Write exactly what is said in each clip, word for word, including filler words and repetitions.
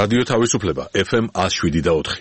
რადიო თავისუფლება ეფ ემ one oh seven და four.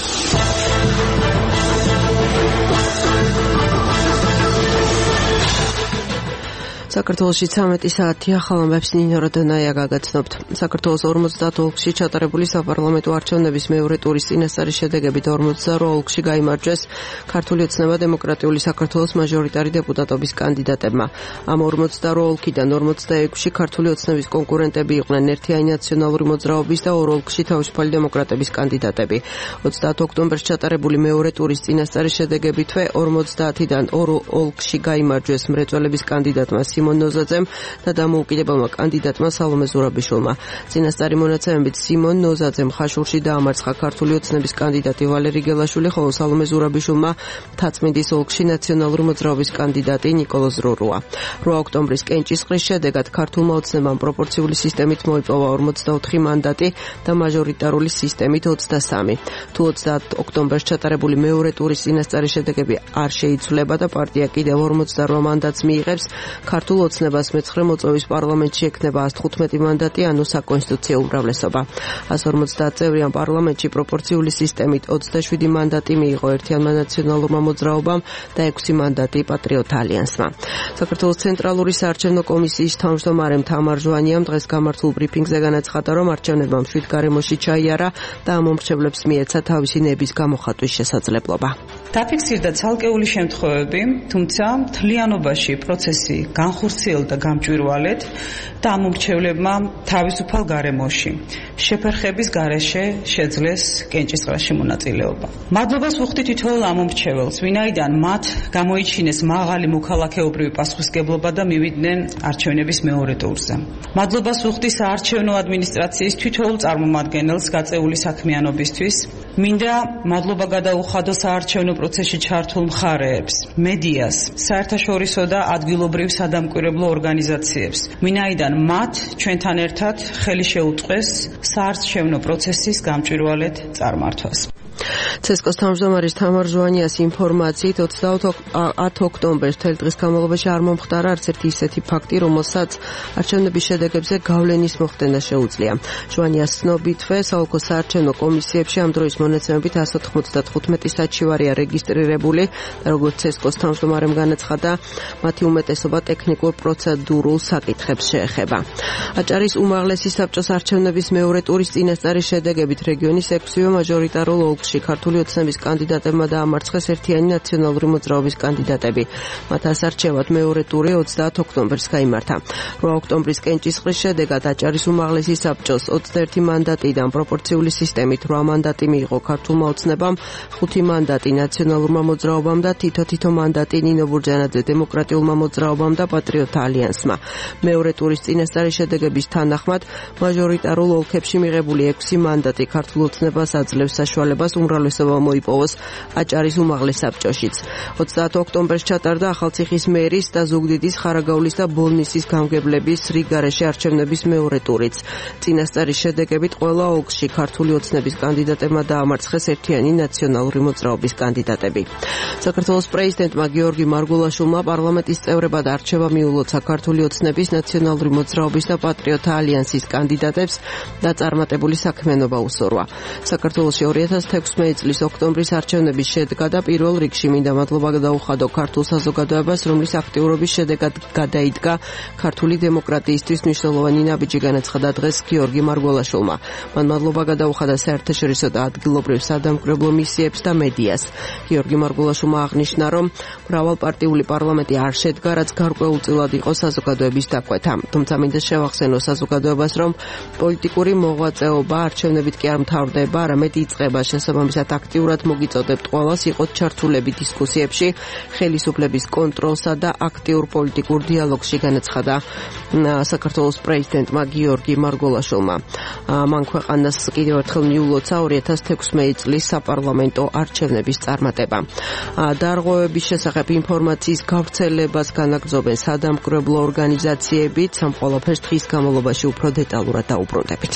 საქართველოში ცამეტი საათია, ახალ ამბებს ნინო როდონაია გაგაცნობთ. საქართველოს ორმოცდაათ ოლქში ჩატარებული საპარლამენტო არჩევნების მეორე ტურის წინასწარი შედეგებით ორმოცდაორ ოლქში გაიმარჯვეს ქართული ოცნება დემოკრატიული საქართველოს მაჟორიტარი დეპუტატობის კანდიდატებმა. ამ ორმოცდაორ ოლქიდან ორმოცდაექვსში ქართული ოცნების კონკურენტები იყვნენ ერთიანი ნაციონალური მოძრაობის და ორ ოლქში თავისუფალი დემოკრატების კანდიდატები. ოცდაათ ოქტომბერს ჩატარებული მეორე ტურის წინასწარი შედეგებითვე ორმოცდაათიდან ორ ოლქში გაიმარჯვეს მრეწველების კანდიდატმა სიმონ ნოზაძემ და დამოუკიდებელმა კანდიდატმა სალომე ზურაბიშვილმა. წინასწარი მონაცემებით სიმონ ნოზაძემ ხაშურში დაამარცხა ქართული ოცნების კანდიდატი ვალერი გელაშვილი, ხოლო სალომე ზურაბიშვილმა თაცმინდის ოლქში ნაციონალური მოძრაობის კანდიდატი ნიკოლოზ რორუა. რვა ოქტომბრის კენჭისყრის შედეგად ქართულმა ოცნებამ პროპორციული სისტემით მოიპოვა ორმოცდაოთხი მანდატი და მაჟორიტარული სისტემით ოცდასამი. თუ ოცდაათ ოქტომბერს ჩატარებული მეორე ტურის წინასწარი შედეგები არ შეიცვლება და პარტია კიდევ ორმოცდარვა მანდატს მიიღებს, ქართულ ოცნებას მეცხრე მოწვევის პარლამენტში ექნება one hundred fifteen მანდატი, ანუ საკონსტიტუციო უმრავლესობა. one hundred forty წევრიან პარლამენტში პროპორციული სისტემით ოცდაშვიდი მანდატი მიიღო ერთიანმა ნაციონალურმა მოძრაობამ და ექვსი მანდატი პატრიოტ ალიანსმა. საქართველოს ცენტრალური საარჩევნო კომისიის თავმჯდომარემ თამარ ჟვანიამ დღეს გამართულ ბრიფინგზე განაცხადა, რომ არჩევნებმა მშვიდ გარემოში ჩაიარა და ამ მომხრეებს მიეცა თავისი ნების გამოხატვის შესაძლებლობა. დაფიქსირდა ცალკეული შემთხვევები, თუმცა მთლიანობაში პროცესი განხორციელდა გამჭვირვალედ და ამ მომრჩევლებმა თავისუფალ გარემოში შეფერხების გარეშე შეძლეს კენჭისყრაში მონაწილეობა. მადლობას ვუხდით თითოეულ ამ მომრჩეველს, ვინაიდან მათ გამოიჩინეს მაღალი მოქალაქეობრივი პასუხისმგებლობა და მივიდნენ არჩევნების მეორე ტურზე. მადლობას ვუხდით საარჩევნო ადმინისტრაციის თითოეულ წარმომადგენელს გაწეული საქმიანობისთვის. მინდა მადლობა გადაუხადო საარჩევნო პროცესში ჩართულ მხარეებს, მედიას, საერთაშორისო და ადგილობრივ სადამკვირვებლო ორგანიზაციებს, ვინაიდან მათ ჩვენთან ერთად ხელი შეუწყეს საარჩევნო პროცესის გამჭვირვალედ წარმართვას. ცესკოს თავმჯდომარის თამარ ჟვანიას ინფორმაციით ოცდაათ ოქტომბერს მთელი დღის განმავლობაში არ მომხდარა არც ერთი ისეთი ფაქტი, რომელსაც არჩევნების შედეგებზე გავლენის მოხდენა შეუძლია. ჟვანიას ცნობითვე საოლქო საარჩევნო კომისიებში ამ დროის მონაცემებით one hundred ninety-five საჩივარია რეგისტრირებული და როგორც ცესკოს თავმჯდომარემ განაცხადა, მათი უმეტესობა ტექნიკურ პროცედურულ საკითხებს შეეხება. აჭარის უმაღლესი საბჭოს არჩევნების მეორე ტურის წინასწარი შედეგებით რეგიონის ექვსივე მაჟორიტარულ ოლქში ქართული ოცნების კანდიდატებმა დაამარცხეს ერთიანი ნაციონალური მოძრაობის კანდიდატები. მათ ასარჩევად მეორე ტური ოცდაათ ოქტომბერს გაიმართა. რვა ოქტომბრის კენჭისყრის შედეგად აჭარის უმაღლესი საბჭოს ოცდაერთი მანდატიდან პროპორციული სისტემით რვა მანდატი მიიღო ქართულმა ოცნებამ, ხუთი მანდატი ნაციონალურმა მოძრაობამ და თითო-თითო მანდატი ნინო ბურჯანაძე დემოკრატიულმა მოძრაობამ და პატრიოტ ალიანსმა. მეორე ტურის წინასწარი შედეგების თანახმად მაჟორიტარულ ოლქებში მიღებული ექვსი მანდატი ქართულ ოცნებას აძლევს საშუალებას უმრავლესობა მოიპოვოს აჭარის უმაღლეს საბჭოშიც. ოცდაათ ოქტომბერს ჩატარდა ახალციხის მერის და ზუგდიდის, ხარაგაულის და ბოლნისის გამგებლების რიგგარეშე არჩევნების მეორე ტურიც. წინასწარი შედეგებით ყველა ოლქში ქართული ოცნების კანდიდატებმა დაამარცხეს ერთიანი ნაციონალური მოძრაობის კანდიდატები. საქართველოს პრეზიდენტმა გიორგი მარგულაშვილმა პარლამენტის წევრებად არჩევა მიულოცა ქართული ოცნების, ნაციონალური მოძრაობის და პატრიოტ ალიანსის კანდიდატებს და წარმატებული საქმიანობა უსურვა. საქართველოში ორი ათას თექვსმეტი წლის ოქტომბრის არჩევნების შედეგად და პირველ რიგში მინდა მადლობა გადაუხადო ქართულ საზოგადოებას, რომლის აქტიურობის შედეგად გადაიდგა ქართული დემოკრატიისთვის მნიშვნელოვანი ნაბიჯი, განაცხადა დღეს გიორგი მარგულაშვილმა. მან მადლობა გადაუხადა საერთაშორისო და ადგილობრივ სადამკვირვებლო მისიებს და მედიას. გიორგი მარგულაშვილმა აღნიშნა, რომ მრავალპარტიული პარლამენტი არ შედგა, რაც გარკვეულწილად იყო საზოგადოების დაკვეთა. თუმცა მინდა შევახსენო საზოგადოებას, რომ პოლიტიკური მოღვაწეობა არჩევნებით კი არ მთავრდება, არამედ იწყება. შესაბამისად აქტიურად მოგიწოდებთ ყველას იყოთ ჩართულები დისკუსიებში, ხელისუფლების კონტროლსა და აქტიურ პოლიტიკურ დიალოგში, განაცხადა საქართველოს პრეზიდენტმა გიორგი მარგულაშვილმა. მან ქვეყანას კიდევ ერთხელ მიულოცა ორი ათას თექვსმეტი წლის საპარლამენტო არჩევნების წარმატება. დარღვევების შესახებ ინფორმაციის გავრცელებას განაგრძობენ სადამკვირვებლო ორგანიზაციებიც. ამ ყველაფერს დღის განმავლობაში უფრო დეტალურად დაუბრუნდებით.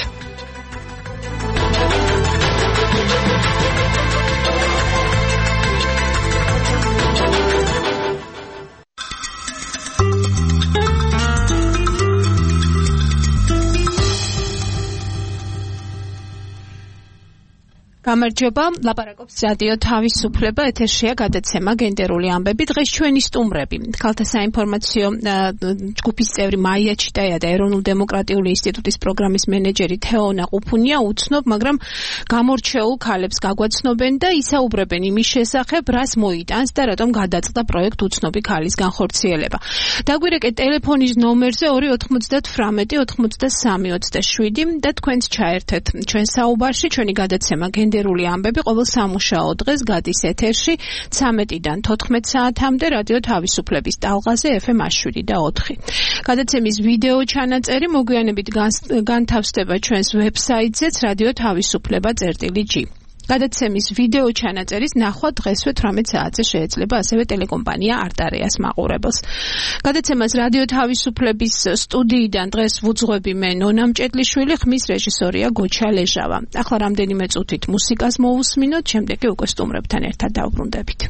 გამარჯობა, ლაპარაკობს რადიო თავისუფლება, ეთერშია გადაცემა გენდერული ამბები. დღეს ჩვენი სტუმრები, ქალთა საინფორმაციო ჯგუფის წევრი მაია ჩიტაია და ეროვნულ დემოკრატიული ინსტიტუტის პროგრამის მენეჯერი თეონა ყუფუნია უცნობ, მაგრამ გამორჩეულ ქალებს გაგვაცნობენ და ისაუბრებენ იმის შესახებ, რას მოიტანს და რატომ გადაწყდა პროექტ უცნობი ქალის განხორციელება. დაგვირეკეთ ტელეფონის ნომერზე ორი ოთხმოცდათვრამეტი ოცდასამი ოცდაშვიდი და თქვენც ჩაერთეთ ჩვენ საუბარში. ჩვენი გადაცემა გენდერული ამბები ყოველ სამუშაო დღეს გადის ეთერში ცამეტიდან თოთხმეტ საათამდე რადიო თავისუფლების ტალღაზე ეფ ემ შვიდი და ოთხი. გადაცემის ვიდეო ჩანაწერი მოგვიანებით განთავსდება ჩვენს ვებსაიტზეც რადიო თავისუფლება წერტილი ჯი. გადაცემის ვიდეო ჩანაწერის ნახვა დღესვე თვრამეტ საათზე შეიძლება ასევე ტელეკომპანია არტარეას მაყურებელს. გადაცემას რადიო თავისუფლების სტუდიიდან დღეს ვუძღვები მე ნონა მჭედლიშვილი, ხმის რეჟისორია გოჩა ლეჟავა. ახლა რამდენიმე წუთით მუსიკას მოусმინოთ, შემდეგ კი უკვე სტუმრებთან ერთად დავბრუნდებით.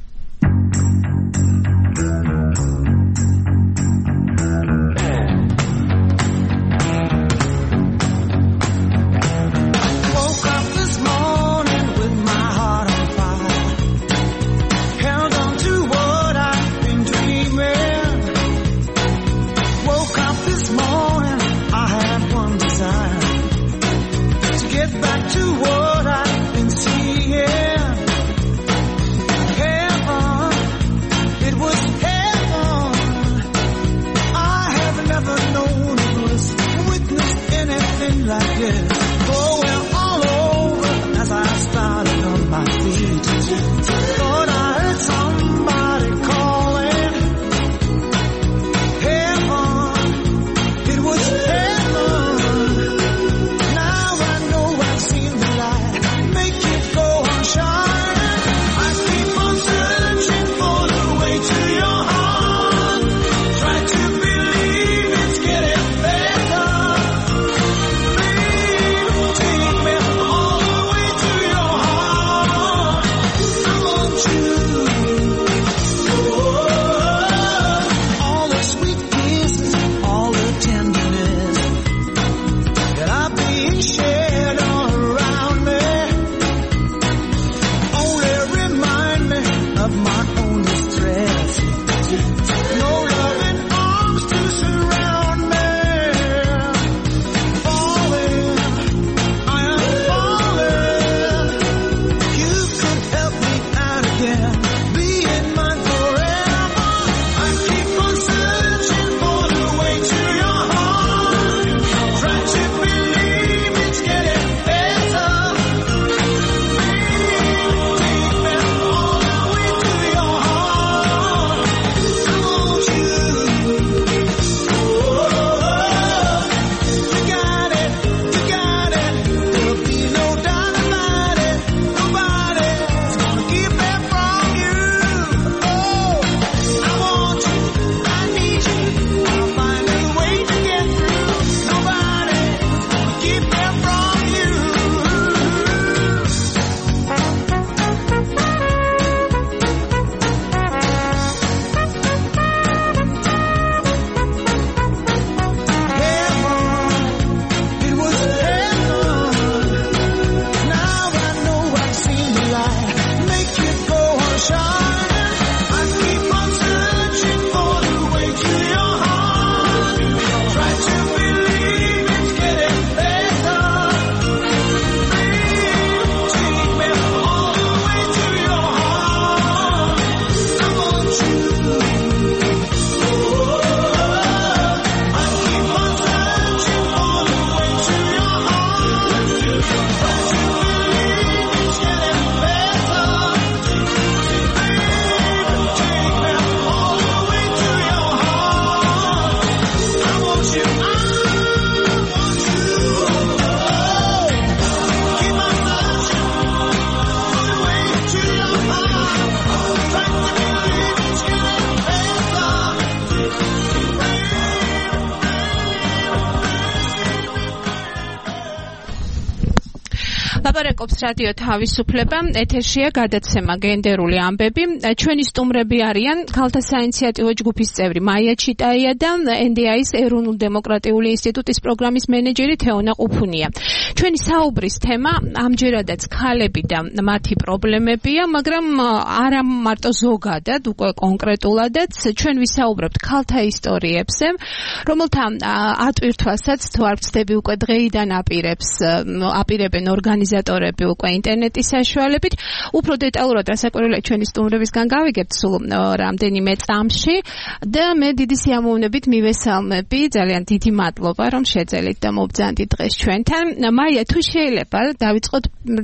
To what I've been seeing, heaven ლაპარაკობს რადიო თავისუფლება, ეთერშია გადაცემა გენდერული ამბები. ჩვენი სტუმრები არიან ქალთა საინიციატივო ჯგუფის წევრი მაია ჩიტაია და ენ დი აის ეროვნულ დემოკრატიული ინსტიტუტის პროგრამის მენეჯერი თეონა ყუფუნია. ჩვენი საუბრის თემა ამჯერადაც ქალები და მათი პრობლემებია, მაგრამ არა მარტო ზოგადად, უკვე კონკრეტულადაც ჩვენ ვისაუბრებთ ქალთა ისტორიებზე, რომელთა ატვირთვასაც თუ არ ვცდები უკვე დღეიდან აპირებს აპირებენ ორგანიზატორები უკვე ინტერნეტის საშუალებით. უფრო დეტალურად რასაკვირველია ჩვენი სტუმრებისგან გავიგებთ სულ რამდენიმე წამში და მე დიდი სიამოვნებით მივესალმები, ძალიან დიდი მადლობა რომ შეძელით და მობრძანდით დღეს ჩვენთან. მაია, თუ შეიძლება დავიწყოთ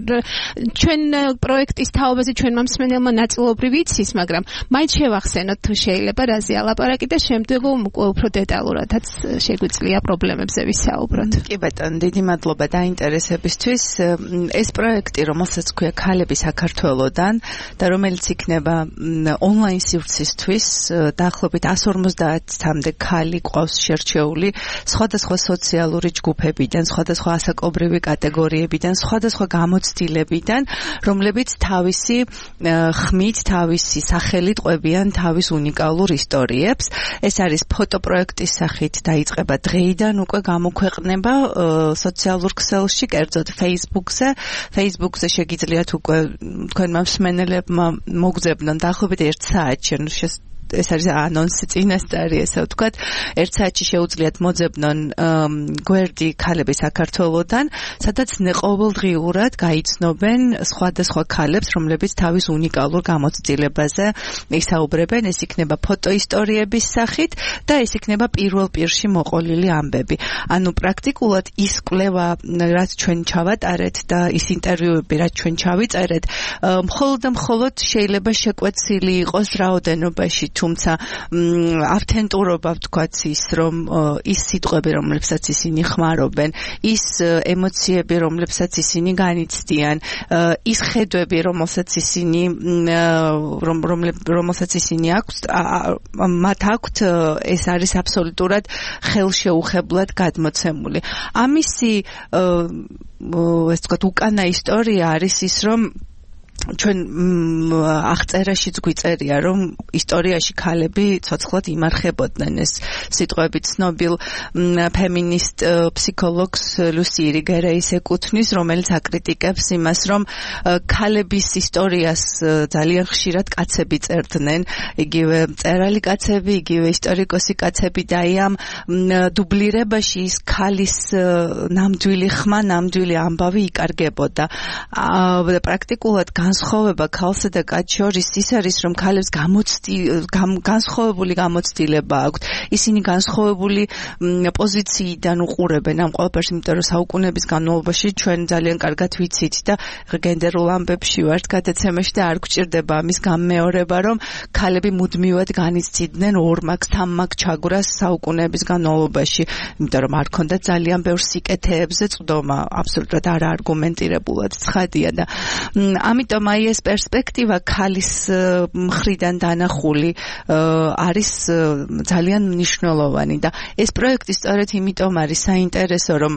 ჩვენ პროექტის თაობაზე ჩვენმა მსმენელმა ნაწილობრივ იცის, მაგრამ მაინც შევახსენოთ თუ შეიძლება რაზეა ლაპარაკი და შემდეგ უფრო დეტალურადაც შეგვიძლია პრობლემებზე ვისაუბროთ. კი ბატონო, დიდი მადლობა დაინტერესებისთვის. ეს პროექტი, რომელსაც ქვია ქალები საქართველოდან და რომელიც იქნება ონლაინ სივრცისთვის, დაახლოებით εκατს ორმოცდაათამდე ქალი ყავს შერჩეული სხვადასხვა სოციალური ჯგუფებიდან, სხვადასხვა ასაკობრივი კატეგორიებიდან, სხვადასხვა გამოცდილებიდან, რომლებიც თავისი ხმით, თავისი სახელით ყვებიან თავის უნიკალურ ისტორიებს. ეს არის ფოტოპროექტის სახით დაიწყება დღეიდან უკვე გამოქვეყნება სოციალურ ქსელში, კერძოდ Facebook-ზე. Facebook-ზე შეგიძლიათ უკვე თქვენმა მსმენელებმა მოგძებნონ დაახლოებით ერთ საათში, ნუ ეს არის ანონსი წინასწარი, ესე ვთქვათ, ერთ საათში შეუძლიათ მოძებნონ გვერდი ქალები საქართველოდან, სადაც ყოველდღიურად გაიცნობენ სხვადასხვა ქალებს, რომლებიც თავის უნიკალურ გამოცდილებაზე ისაუბრებენ. ეს იქნება ფოტოისტორიების სახით და ეს იქნება პირველ პირში მოყოლილი ამბები. ანუ პრაქტიკულად ის კვლევა, რაც ჩვენ ჩავატარეთ და ის ინტერვიუები, რაც ჩვენ ჩავიწერეთ, მხოლოდ და მხოლოდ შეიძლება შეკვეცილი იყოს რაოდენობაში, თუმცა ავთენტურობა ვთქვათ ის, რომ ის სიტყვები, რომლებსაც ისინი ხმარობენ, ის ემოციები, რომლებსაც ისინი განიცდიან, ის ხედვები, რომელსაც ისინი რომელსაც ისინი აქვს, მათ აქვთ, ეს არის აბსოლუტურად ხელშეუხებლად გადმოცემული. ამისი ეს ვთქვათ უკანა ისტორია არის ის, რომ ჩვენ აღწერაშიც გვიწერია, რომ ისტორიაში ქალები ცოცხლად იმარხებოდნენ. ეს სიტყვები ცნობილ ფემინისტ ფსიქოლოგს ლუსი ირიგერეის ეკუთვნის, რომელიც აკრიტიკებს იმას, რომ ქალების ისტორიას ძალიან ხშირად კაცები წერდნენ, იგივე მწერალი კაცები, იგივე ისტორიკოსი კაცები და აი ამ დუბლირებაში ის ქალის ნამდვილი ხმა, ნამდვილი ამბავი იკარგებოდა. და პრაქტიკულად განსხვავება ქალსა და კაცს შორის ის არის, რომ ქალებს განსხვავებული გამოცდილება აქვთ. ისინი განსხვავებული პოზიციიდან უყურებენ ამ ყველაფერს, იმიტომ რომ საუკუნეების განმავლობაში ჩვენ ძალიან კარგად ვიცით და გენდერულ ამბებში ვართ გადაცემაში და არ გვჭირდება ამის გამეორება, რომ ქალები მუდმივად განიცდიდნენ ორმაგ, სამმაგ ჩაგვრას საუკუნეების განმავლობაში, იმიტომ რომ არ ქონდათ ძალიან ბევრ სიკეთეებზე წვდომა, აბსოლუტურად არ არგუმენტირებულად ცხადია და ამიტომ აი ეს პერსპექტივა ქალის მხრიდან დანახული არის ძალიან მნიშვნელოვანი და ეს პროექტი სწორედ იმიტომ არის საინტერესო, რომ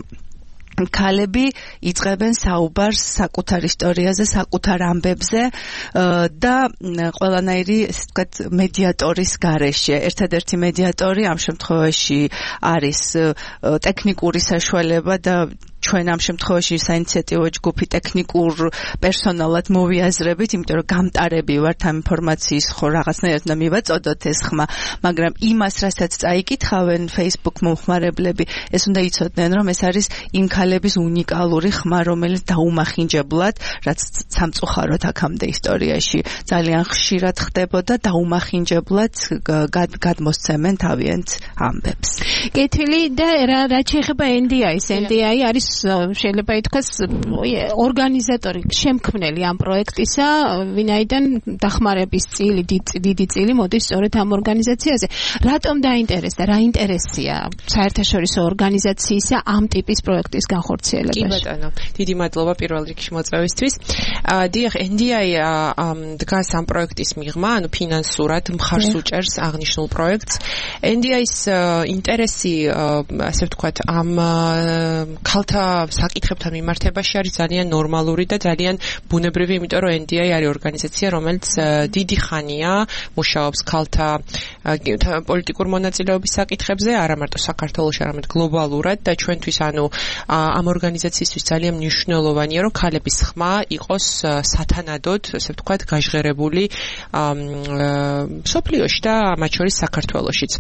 ქალები იწყებენ საუბარს საკუთარ ისტორიაზე, საკუთარ ამბებზე და ყველანაირი, ესე ვთქვათ, მედიატორის გარეშე. ერთადერთი მედიატორი ამ შემთხვევაში არის ტექნიკური საშუალება და ჩვენ ამ შემთხვევაში საინიციატივო ჯგუფი ტექნიკურ პერსონალად მოვიაზრებით, იმიტომ რომ გამტარები ვართ ამ ინფორმაციის, ხო რაღაცნაირად უნდა მივაწოდოთ ეს ხმა, მაგრამ იმას, რასაც წაიკითხავენ Facebook მომხმარებლები, ეს უნდა იცოდნენ, რომ ეს არის იმ ქალების უნიკალური ხმა, რომელიც დაუმახინჯებლად, რაც სამწუხაროდ აქამდე ისტორიაში ძალიან ხშირად ხდებოდა, დაუმახინჯებლად გადმოსცემენ თავიანთ ამბებს. კეთილი და რა შეიძლება ენ დი აის, ენ დი აი არის შეიძლება ითქვას ორგანიზატორი, შემქმნელი ამ პროექტისა, ვინაიდან დახმარების წილი, დიდი წილი მოდის სწორედ ამ ორგანიზაციაზე. რატომ დაინტერესდა, რა ინტერესია საერთაშორისო ორგანიზაციისა ამ ტიპის პროექტის განხორციელებაში? კი ბატონო, დიდი მადლობა პირველ რიგში მოწვევისთვის. დიახ, ენ დი აი დგას ამ პროექტის მიღმა, ანუ ფინანსურად მხარს უჭერს აღნიშნულ პროექტს. ენ დი აის ინტერესი, ასე ვთქვათ, ამ ქალთა საკითხებთან მიმართებაში არის ძალიან ნორმალური და ძალიან ბუნებრივი, იმიტომ რომ N D I არის ორგანიზაცია, რომელიც დიდი ხანია მუშაობს ქალთა პოლიტიკურ მონაწილეობის საკითხებზე, არა მარტო საქართველოში, არამედ გლობალურად და ჩვენთვის ანუ ამ ორგანიზაციისთვის ძალიან მნიშვნელოვანია, რომ ქალების ხმა იყოს სათანადოდ, ასე ვთქვათ, გაჟღერებული სოფლიოში და მათ შორის საქართველოშიც.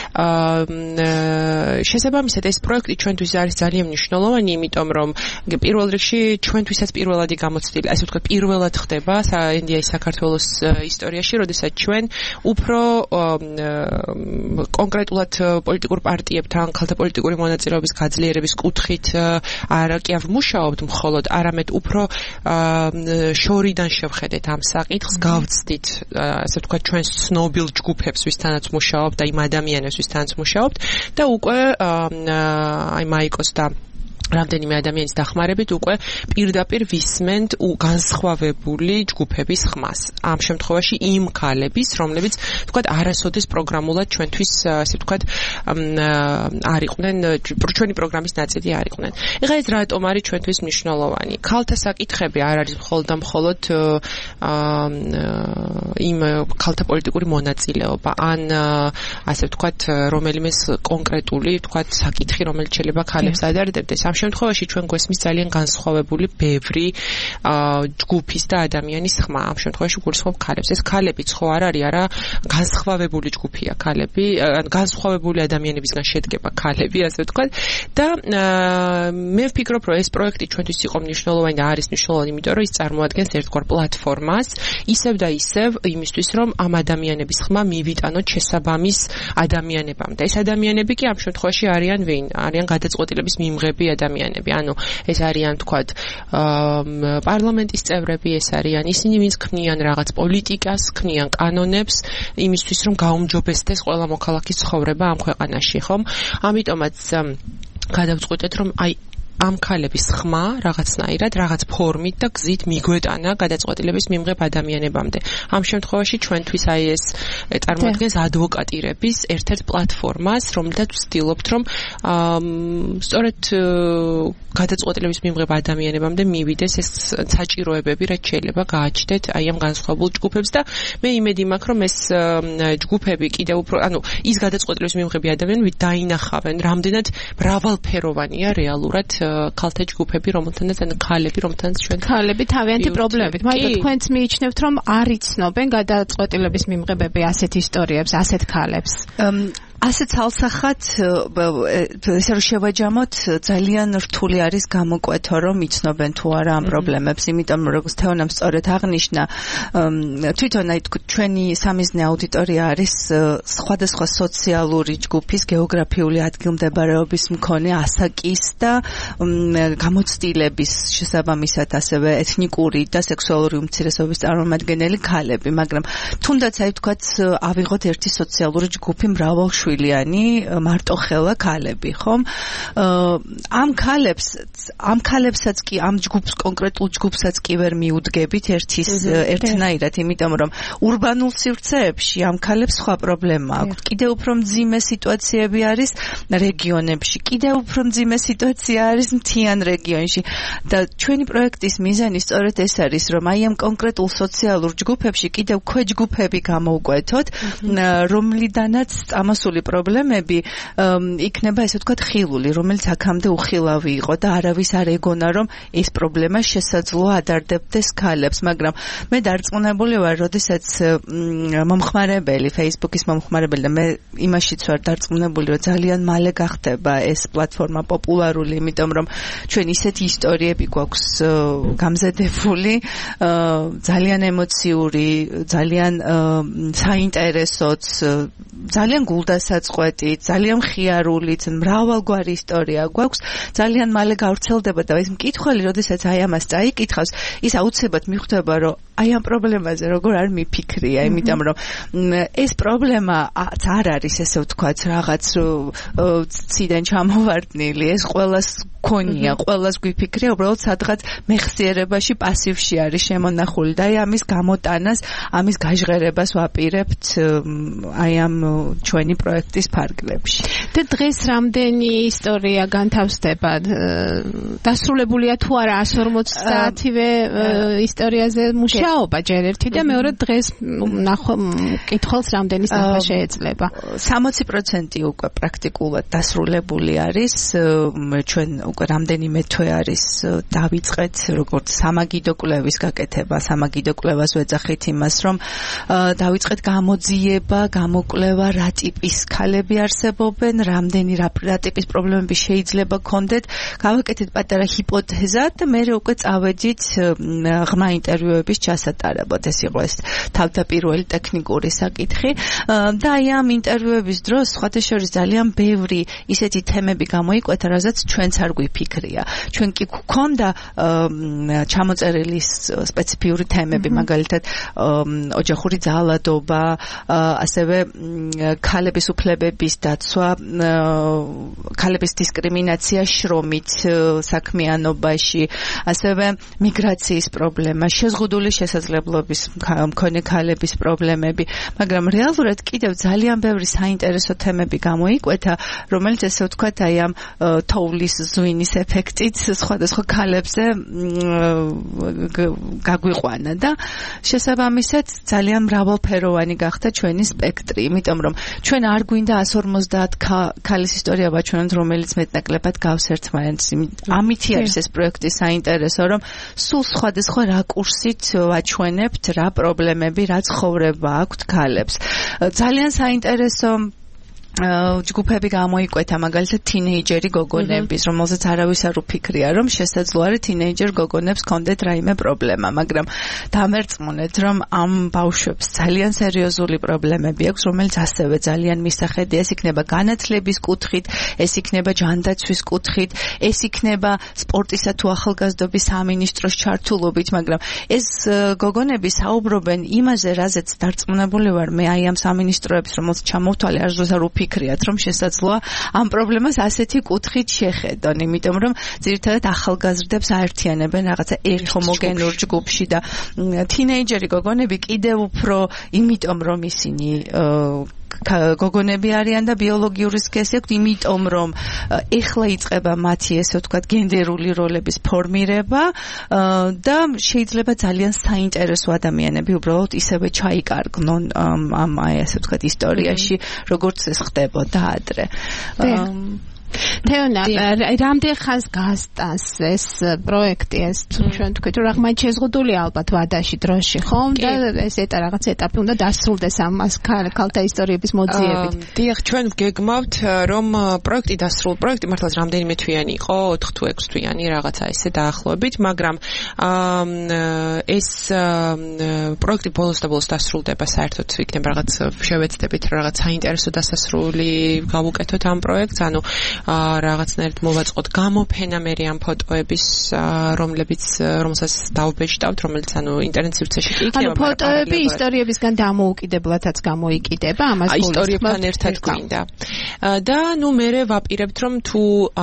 შესაბამისად ეს პროექტი ჩვენთვის არის ძალიან მნიშვნელოვანი, იმიტომ რომ პირველ რიგში ჩვენთვისაც პირველადი გამოცდილი, ასე ვთქვათ, პირველად ხდება N D I საქართველოს ისტორიაში, როდესაც ჩვენ უფრო კონკრეტულად პოლიტიკურ პარტიებთან, ქალთა პოლიტიკური მონაწილეობის გაძლიერების კუთხით არა კი არ ვმუშაობთ მხოლოდ, არამედ უფრო შორიდან შევხედეთ ამ საკითხს, გავცდით, ასე ვთქვათ, ჩვენს ცნობილ ჯგუფებს, ვისთანაც ვმუშაობთ და იმ ადამიანებს, ვისთანაც ვმუშაობთ და უკვე აი მაიკოს და რამდენიმე ადამიანის დახმარებით უკვე პირდაპირ ვისმენთ განსხვავებული ჯგუფების ხმას. ამ შემთხვევაში იმ ქალების, რომლებიც, ვთქვათ, არასოდეს პროგრამულად ჩვენთვის, ასე ვთქვათ, არ იყვნენ, ჩვენი პროგრამის ნაწილი არ იყვნენ. ეხლა ეს რატომ არის ჩვენთვის მნიშვნელოვანი? ქალთა საკითხები არ არის მხოლოდ და მხოლოდ იმ ქალთა პოლიტიკური მონაწილეობა, ან ასე ვთქვათ, რომელიმე კონკრეტული, ვთქვათ, საკითხი, რომელიც შეიძლება ქალებს ადარდებდეს. ამ შემთხვევაში ჩვენ გვესმის ძალიან განსხვავებული ბევრი ჯგუფის და ადამიანის ხმა. ამ შემთხვევაში გულისხმობ ქალებს. ეს ქალებიც ხო არ არის, არა განსხვავებული ჯგუფია ქალები, განსხვავებული ადამიანებისგან შედგება ქალები, ასე ვთქვათ. და მე ვფიქრობ, რომ ეს პროექტი ჩვენთვის იყო მნიშვნელოვანი და არის მნიშვნელოვანი, იმიტომ რომ ის წარმოადგენს ერთგვარ პლატფორმას, ისევ და ისევ იმისთვის, რომ ამ ადამიანების ხმა მივიტანოთ შესაბამის ადამიანებამდე. ეს ადამიანები კი ამ შემთხვევაში არიან ვინ? არიან გადაწყვეტილების მიმღები ადამიანები, ანუ ეს არიან, თქვათ, პარლამენტის წევრები, ეს არიან ისინი, ვინც ქმნიან რაღაც პოლიტიკას, ქმნიან კანონებს იმისთვის, რომ გაუმჯობესდეს ყველა მოქალაქის ცხოვრება ამ ქვეყანაში, ხომ? ამიტომაც გადავწყვიტეთ, რომ აი ამ ქალების ხმა რაღაცნაირად, რაღაც ფორმით და გზით მიგვეტანა გადაწყვეტილების მიმღებ ადამიანებამდე. ამ შემთხვევაში ჩვენთვის აი ეს წარმოადგენს ადვოკატირების ერთ-ერთ პლატფორმას, რომელთაც ვცდილობთ, რომ სწორედ გადაწყვეტილების მიმღებ ადამიანებამდე მივიდეს ეს საჭიროებები, რაც შეიძლება გააჩნდეთ აი ამ განსხვავებულ ჯგუფებს და მე იმედი მაქვს, რომ ეს ჯგუფები კიდევ უფრო, ანუ ის გადაწყვეტილების მიმღები ადამიანები დაინახავენ, რამდენად მრავალფეროვანია რეალურად ქალთა ჯგუფები, რომელთანაც ან ქალები, რომელთანაც ჩვენ ქალები თავიანთი პრობლემებით. მაგრამ თქვენც მიიჩნევთ, რომ არ იცნობენ გადაწყვეტილების მიმღებები ასეთ ისტორიებს, ასეთ ქალებს. ასეთ ალსახად ესე რომ შევაჯამოთ, ძალიან რთული არის გამოკვეთო, რომ იცნობენ თუ არა ამ პრობლემებს, იმიტომ რომ როგორც თეონამ სწორედ აღნიშნა, თვითონ აი ჩვენი სამიზნე აუდიტორია არის სხვადასხვა სოციალური ჯგუფის, გეოგრაფიული ადგილმდებარეობის მქონე ასაკის და გამოცდილების შესაბამისად ასევე ეთნიკური და სექსუალური უმცირესობის წარმომადგენელი ქალები, მაგრამ თუნდაც აი თქვათ ავიღოთ ერთი სოციალური ჯგუფი მრავალ მარტოხელა ქალები, ხომ? ამ ქალებს, ამ ქალებსაც კი, ამ ჯგუფს, კონკრეტულ ჯგუფსაც კი ვერ მიუდგებით ერთის ერთნაირად, იმიტომ რომ ურბანულ სივრცეებში ამ ქალებს სხვა პრობლემა აქვს. კიდევ უფრო მძიმე სიტუაციები არის რეგიონებში, კიდევ უფრო მძიმე სიტუაცია არის მთიან რეგიონში. და ჩვენი პროექტის მიზანი სწორედ ეს არის, რომ აი ამ კონკრეტულ სოციალურ ჯგუფებში კიდევ ქვეჯგუფები გამოვკვეთოთ, რომლიდანაც წამოსული პრობლემები იქნება, ესე ვთქვათ, ხილული, რომელიც აქამდე უხილავი იყო და არავის არ ეგონა, რომ ეს პრობლემა შესაძლოა ადარდებდეს ქალებს, მაგრამ მე დარწმუნებული ვარ, როდესაც მომხმარებელი, Facebook-ის მომხმარებელი და მე იმაშიც ვარ დარწმუნებული, რომ ძალიან მალე გახდება ეს პლატფორმა პოპულარული, იმიტომ რომ ჩვენ ისეთი ისტორიები გვაქვს გამზადებული, ძალიან ემოციური, ძალიან საინტერესოც, ძალიან გულდასაწყვეტი, ძალიან მხიარული, მრავალგვარი ისტორია გვაქვს, ძალიან მალე გავრცელდება და ეს მკითხველი, როდესაც აი ამას წაიკითხავს, ის აუცილებლად მიხვდება, რომ აი ამ პრობლემაზე როგორ არ მიფიქრია, იმიტომ რომ ეს პრობლემა არ არის, ესე ვთქვათ, რაღაც ციდან ჩამოვარდნილი, ეს ყველას გქონია, ყველას გვიფიქრია, უბრალოდ სადღაც მეხსიერებაში, პასივში არის შემონახული და აი ამის გამოტანას, ამის გაჟღერებას ვაპირებთ აი ამ ჩვენი პროექტის ფარგლებში. და დღეს რამდენი ისტორია განთავსდება? დასრულებულია თუ არა one forty საათივე ისტორიაზე მუშაობა ჯერ ერთი და მეორე დღეს ნახო კითხულს რამდენი სახე შეიძლება? sixty percent უკვე პრაქტიკულად დასრულებული არის. ჩვენ უკვე რამდენიმე თვე არის დავიწყეთ როგორც სამაგიდო კვლევის გაკეთება. სამაგიდო კვლევას ვეძახით იმას, რომ დავიწყეთ გამოძიება, გამოკვლევა, რა ტიპის ქალები არსებობენ, რამდენი რა ტიპის პრობლემები შეიძლება გქონდეთ. გავაკეთეთ პატარა ჰიპოთეზა და მე უკვე წავედით ღრმა ინტერვიუების ჩასატარებლად. ეს იყო ეს თავდაპირველი ტექნიკური საკითხი და აი ამ ინტერვიუების დროს სხვათა შორის ძალიან ბევრი ისეთი თემები გამოიკვეთა, რასაც ჩვენც არ გვიფიქრია. ჩვენ კი გვქონდა ჩამოწერილი სპეციფიური თემები, მაგალითად ოჯახური ძალადობა, ასევე ქალების უფლებების დაცვა, ქალების დისკრიმინაცია შრომით საქმიანობაში, ასევე მიგრაციის პრობლემა, შეზღუდული შესაძლებლობის მქონე ქალების პრობლემები, მაგრამ რეალურად კიდევ ძალიან ბევრი საინტერესო თემები გამოიკვეთა, რომელიც ესე ვთქვათ, აი ამ თოვლის ზვინის ეფექტით სხვადასხვა ქალებზე გაგვიყვანა და შესაბამისად ძალიან მრავალფეროვანი გახდა ჩვენი სპექტრი, იმიტომ რომ ჩვენ არ გვინდა one forty ქალის ისტორია ვაჩვენოთ, რომელიც მეტნაკლებად გავს ერთმანეთს. ამითი არის ეს პროექტი საინტერესო, რომ სულ სხვადასხვა რაკურსით ვაჩვენებთ რა პრობლემები, რა ცხოვრება აქვთ ქალებს. ძალიან საინტერესო ჯგუფები გამოიკვეთა, მაგალითად თინეიჯერი გოგონების, რომელზეც არავის არ უფიქრია, რომ შესაძლოა რომ თინეიჯერ გოგონებს კონდეთ რაიმე პრობლემა, მაგრამ დამერწმუნეთ, რომ ამ ბავშვებს ძალიან სერიოზული პრობლემები აქვს, რომელიც ასევე ძალიან მისახედია. ეს იქნება განათლების კუთხით, ეს იქნება ჯანდაცვის კუთხით, ეს იქნება სპორტისა თუ ახალგაზრდობის სამინისტროს ჩართულობით, მაგრამ ეს გოგონები საუბრობენ იმაზე, რაზეც დარწმუნებული ვარ მე, აი ამ სამინისტროების, რომელსაც ჩამოვთვალე, არ ზუსტად არ ვფიქრიათ, რომ შესაძლოა ამ პრობლემას ასეთი კუთხით შეხედონ, იმიტომ რომ ძირითადად ახალგაზრდებს აერთიანებენ რაღაცა ერთ ჰომოგენურ ჯგუფში და თინეიჯერი გოგონები კიდევ უფრო, იმიტომ რომ ისინი გოგონები არიან და ბიოლოგიური სქესი აქვთ, იმიტომ რომ ეხლა იწყება მათი ესე ვთქვათ გენდერული როლების ფორმირება და შეიძლება ძალიან საინტერესო ადამიანები უბრალოდ ისევე ჩაიკარგნონ ამ აი ესე ვთქვათ ისტორიაში, როგორც ეს ხდებოდა ადრე. თეონა, რამდენ ხანს გასტანს ეს პროექტი, ეს ჩვენ თქვით, რომ აღმოჩნდა შეზღუდული ალბათ ვადაში დროში, ხომ? და ეს ეტა რაღაც ეტაპი უნდა დასრულდეს ამას ქალთა ისტორიების მოძიებით. დიახ, ჩვენ გეგმავთ, რომ პროექტი დასრულ, პროექტი მართლაც რამდენიმე თვიანი იყო, ოთხ თუ ექვს თვიანი რაღაცა ესე დაახლოებით, მაგრამ ეს პროექტი ბოლოს და ბოლოს დასრულდება, საერთოდ იქნება რაღაც შევეცდებით, რომ რაღაც საინტერესო დასასრული გავუკეთოთ ამ პროექტს, ანუ რაღაცნაირად მოვაწყოთ გამოფენა მე ამ ფოტოების, რომლებიც რომელსაც დავბეჭდავთ, რომელიც ანუ ინტერნეტ სივრცეში კი იქნება. ანუ ფოტოები ისტორიებისგან დამოუკიდებლადაც გამოიკიდება, ამას ისტორიებთან ერთად გვინდა. და ნუ მე ვაპირებთ, რომ თუ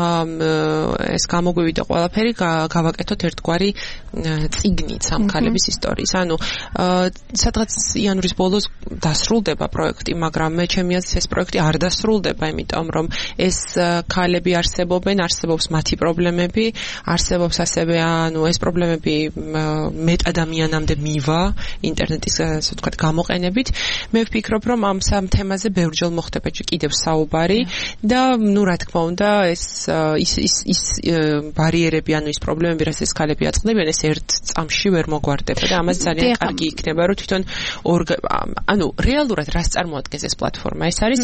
ეს გამოგვივიდა ყველაფერი, გავაკეთოთ ერთგვარი წიგნიც ამ ქალების ისტორიის. ანუ სადღაც იანვრის ბოლოს დასრულდება პროექტი, მაგრამ მე ჩემი აზრით ეს პროექტი არ დასრულდება, იმიტომ რომ ეს ქალები არსებობენ, არსებობს მათი პრობლემები, არსებობს ასევე ანუ ეს პრობლემები მეტ ადამიანამდე მივა ინტერნეტის ასე ვთქვათ გამოყენებით. მე ვფიქრობ, რომ ამ სამ თემაზე ბევრჯერ მოხდება კიდევ საუბარი და ნუ რა თქმა უნდა ეს ის ის ის ბარიერები, ანუ ის პრობლემები, რაც ეს ქალები აწყდებიან, ეს ერთ წამში ვერ მოგვარდება და ამას ძალიან კარგი იქნება, რომ თვითონ ანუ რეალურად რას წარმოადგენს ეს პლატფორმა. ეს არის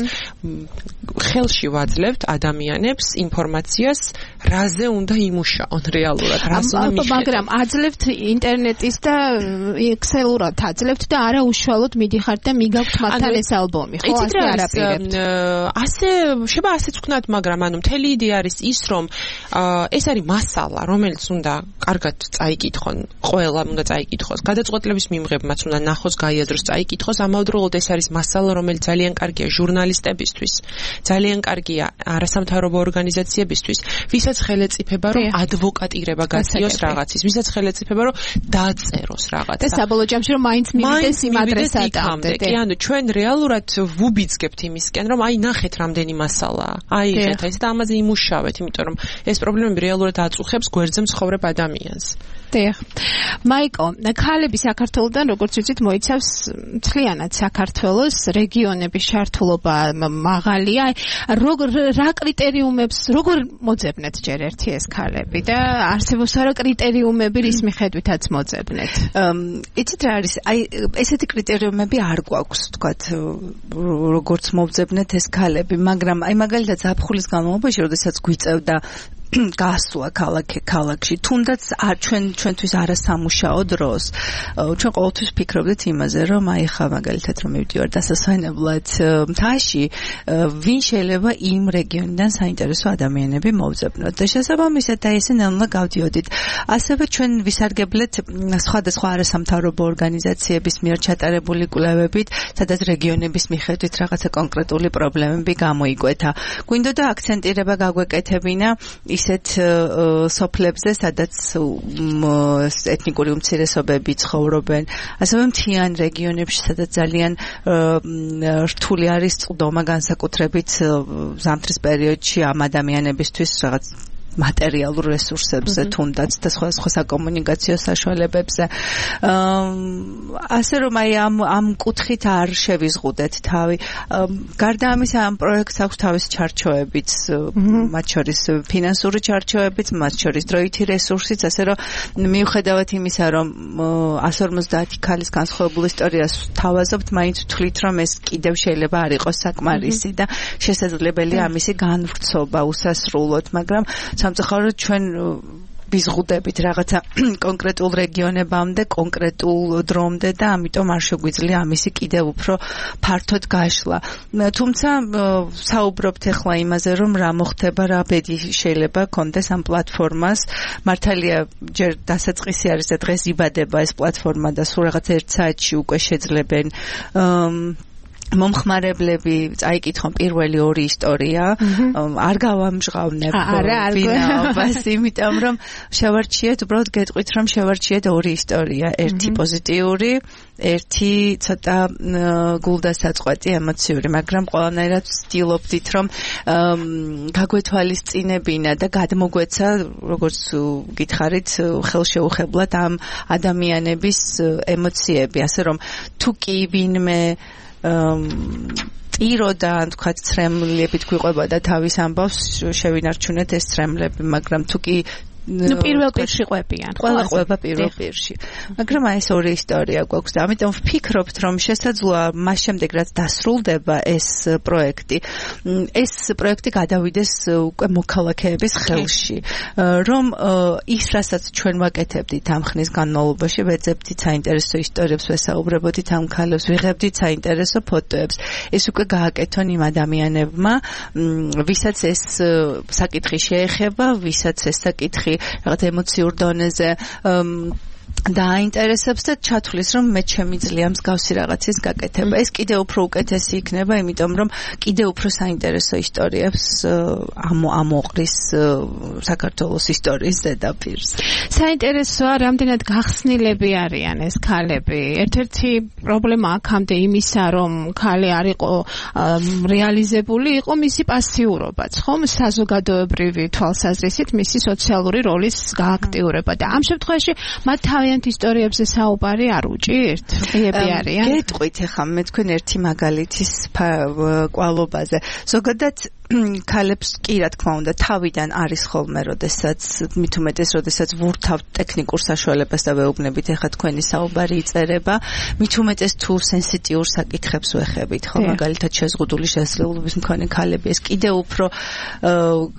ხელში ვაძლევთ ადამიანებს ინფორმაციას, რაზე უნდა იმუშაონ რეალურად, რას უნდა მიხედონ. მაგრამ აძლევთ ინტერნეტის და ექსელურად აძლევთ და არა უშუალოდ მიდიხართ და მიგაქვთ მათთან ეს ალბომი, ხო? ასე არაპირებთ. ასე კიდე შეიძლება ასეც ვქნათ, მაგრამ ანუ მთელი იდეა არის ის, რომ ეს არის მასალა, რომელიც უნდა კარგად წაიკითხონ, ყველამ უნდა წაიკითხოს, გადაწყვეტილების მიღებმაც უნდა ნახოს, გაიადროს, წაიკითხოს, ამავდროულად ეს არის მასალა, რომელიც ძალიან კარგია ჟურნალისტებისთვის, ძალიან კარგია არასამთავრობო ორგანიზაციებისთვის, ვისაც ხელეწიფება რომ ადვოკატირება გაწიოს რაღაცის, ვისაც ხელეწიფება რომ დაწეროს რაღაც. და საბოლოო ჯამში რომ მაინც მივიდეს იმ ადრესატამდე. კი, ანუ ჩვენ რეალურად ვუბიძგებთ იმისკენ, რომ აი ნახეთ რამდენი მასალაა. აიღეთ ეს და ამაზე იმუშავეთ, იმიტომ რომ ეს პრობლემები რეალურად აწუხებს გვერდზე მცხოვრებ ადამიანს. დიახ. მაიკო, ქალები საქართველოსთან როგორც ვიცით მოიცავს მთლიანად საქართველოს რეგიონების ჩართულობა მაღალია. როგორ რა კრიტერიუმებს როგორ მოძებნეთ ჯერ ერთი ეს ქალები და არსებობს რა კრიტერიუმები რის მიხედვითაც მოძებნეთ? იცით რა არის? აი ესეთი კრიტერიუმები არ გვაქვს, თქვათ, როგორც მოვძებნეთ ეს ქალები, მაგრამ აი მაგალითად ზაფხულის განმავლობაში, როდესაც გვიწევდა გასვლა ქალაქი ქალაქში თუნდაც ჩვენ ჩვენთვის არასამუშაო დროს ჩვენ ყოველთვის ფიქრობდით იმაზე რომ აი ხა მაგალითად რომ მივდივარ დასასვენებლად მთაში ვინ შეიძლება იმ რეგიონიდან საინტერესო ადამიანები მოვძებნოთ და შესაბამისად აი ესე ნელა გავდიოდით ასევე ჩვენ ვისარგებლეთ სხვადასხვა არასამთავრობო ორგანიზაციების მიერ ჩატარებული კვლევებით სადაც რეგიონების მიხედვით რაღაცა კონკრეტული პრობლემები გამოიკვეთა გვინდოდა აქცენტირება გაგვეკეთებინა ისეთ სოფლებზე, სადაც ეთნიკური უმცირესობები ცხოვრობენ, ასევე მთიან რეგიონებში, სადაც ძალიან რთული არის წყდომა განსაკუთრებით ზამთრის პერიოდში ამ ადამიანებისთვის რაღაც მატერიალურ რესურსებზე თუნდაც და სხვა სხვა საკომუნიკაციო საშუალებებზე. ასე რომ აი ამ ამ კუთხით არ შევიზღუდეთ თავი. გარდა ამისა ამ პროექტს აქვს თავისი ჩარჩოებიც, მათ შორის ფინანსური ჩარჩოებიც, მათ შორის დროითი რესურსიც, ასე რომ მიუხედავად იმისა, რომ εκατს ორმოცდაათი ქალის განსხვავებულ ისტორიას ვთავაზობთ, მაინც ვთვლით, რომ ეს კიდევ შეიძლება არ იყოს საკმარისი და შესაძლებელია ამისი განვრცობა უსასრულოდ, მაგრამ სამწუხაროდ ჩვენ ვიზღუდებით რაღაცა კონკრეტულ რეგიონებამდე, კონკრეტულ დრომდე და ამიტომ არ შეგვიძლია ამისი კიდევ უფრო ფართოდ გაშლა. თუმცა საუბრობთ ახლა იმაზე, რომ რა მოხდება, რა ბედი შეიძლება კონდეს ამ პლატფორმას. მართალია ჯერ დასაწყისი არის და დღეს იბადება ეს პლატფორმა და სულ რაღაც ერთ საათში უკვე შეძლებენ მომხმარებლები წაიკითხონ პირველი ორი ისტორია, არ გავამჟღავნებ ვინაობას, იმიტომ რომ შევარჩიეთ, უბრალოდ გეტყვით, რომ შევარჩიეთ ორი ისტორია, ერთი პოზიტიური, ერთი ცოტა გულდასაწყვეტი ემოციური, მაგრამ ყველანაირად ვცდილობდით, რომ გაგვეთვალისწინებინა და გადმოგვეცა, როგორც გითხარით, ხელშეუხებლად ამ ადამიანების ემოციები, ასე რომ თუ კი ვინმე ტიროდან თქვათ ცრემლებით გვიყვება და თავის ამბავს შევინარჩუნეთ ეს ცრემლები, მაგრამ თუ კი ნუ პირველ პირში ყვებიან. ყველა ყვება პირველ პირში. მაგრამ აი ეს ორი ისტორია გვაქვს და ამიტომ ვფიქრობთ, რომ შესაძლოა მას შემდეგ რაც დასრულდება ეს პროექტი, ეს პროექტი გადავიდეს უკვე მოქალაქეების ხელში, რომ ის რასაც ჩვენ ვაკეთებდით ამ ხნის განმავლობაში, ვეძებდით საინტერესო ისტორიებს, ვესაუბრებოდით ამ ქალებს, ვიღებდით საინტერესო ფოტოებს. ეს უკვე გააკეთონ იმ ადამიანებმა, ვისაც ეს საკითხი შეეხება, ვისაც ეს საკითხი რაღაც ემოციურ დონეზე დააინტერესებს და ჩათვლის, რომ მე შემიძლია მსგავსი რაღაცის გაკეთება. ეს კიდე უფრო უკეთესი იქნება, იმიტომ რომ კიდე უფრო საინტერესო ისტორიებს ამოყრის საქართველოს ისტორიის ზედაპირს. საინტერესოა, რამდენად გახსნილები არიან ეს ქალები. ერთ-ერთი პრობლემა აქამდე იმისა, რომ ქალი არ იყო რეალიზებული, იყო მისი პასიურობაც, ხომ? საზოგადოებრივი თვალსაზრისით მისი სოციალური როლის გააქტიურება და ამ შემთხვევაში მათ თავიანთ ისტორიებზე საუბარი არ უჭირთ? ღიები არიან? გეტყვით ახლა მე თქვენ ერთი მაგალითის კვალობაზე. ზოგადად ქალებს კი რა თქმა უნდა თავიდან არის ხოლმე, როდესაც მით უმეტეს, როდესაც ვურთავთ ტექნიკურ საშუალებას და ვეუბნებით ახლა თქვენი საუბარი იწერება, მით უმეტეს თუ სენსიტიურ საკითხებს ვეხებით, ხო, მაგალითად შეზღუდული შესაძლებლობის მქონე ქალები, ეს კიდე უფრო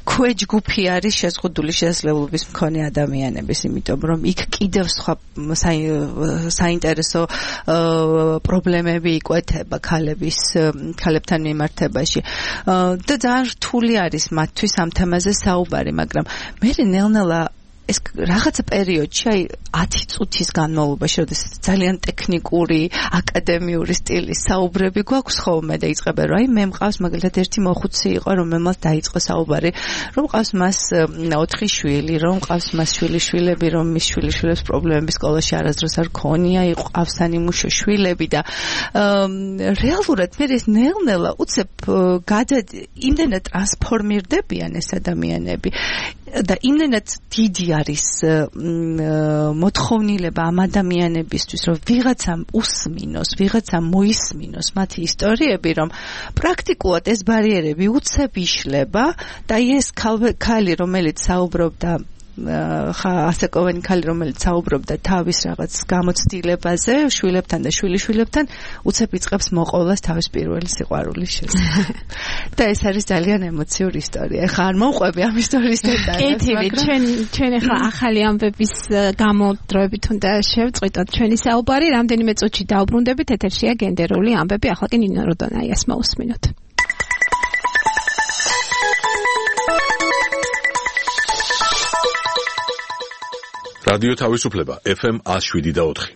ქვეჯგუფი არის შეზღუდული შესაძლებლობის მქონე ადამიანების, იმიტომ რომ იქ კიდევ სხვა საინტერესო პრობლემები იკვეთება ქალების ქალებთან მიმართებაში და ძალიან რთული არის მათთვის ამ თემაზე საუბარი, მაგრამ მე ნელ-ნელა ეს რაღაცა პერიოდში, აი ათი წუთის განმავლობაში, როდესაც ძალიან ტექნიკური, აკადემიური სტილის საუბრები გვაქვს ხოლმე და იწყება, რომ აი მე მყავს მაგალითად ერთი მოხუცი იყო, რომელმაც დაიწყო საუბარი, რომ მყავს მას ოთხი შვილი, რომ მყავს მას შვილიშვილები, რომ მის შვილიშვილებს პრობლემები სკოლაში არასდროს არ ქონია, იყავს სანიმუშო შვილები და რეალურად მე ეს ნელ-ნელა უცებ გადა იმდენად ტრანსფორმირდებიან ეს ადამიანები და იმდენად დიდი არის მოთხოვნილება ამ ადამიანებისთვის, რომ ვიღაცამ უსმინოს, ვიღაცამ მოისმინოს მათი ისტორიები, რომ პრაქტიკულად ეს ბარიერები უცებ იშლება და ეს ქალი, რომელიც საუბრობდა ხა ასაკოვანი ქალი, რომელიც საუბრობდა თავის რაღაც გამოცდილებაზე, შვილებთან და შვილიშვილებთან, უცებ იწყებს მოყოლას თავის პირველი სიყვარულის შესახებ. და ეს არის ძალიან ემოციური ისტორია. ეხლა არ მოვყვები ამ ისტორიის დეტალებს. კეთილი, ჩვენ ჩვენ ეხლა ახალი ამბების გამოდროებით უნდა შევწყვიტოთ ჩვენი საუბარი, რამდენიმე წუთში დაუბრუნდებით, ეთერშია გენდერული ამბები, ახლა კი ნინო როდონაიას მოусმინოთ. რადიო თავისუფლება ეფ ემ one oh seven და four.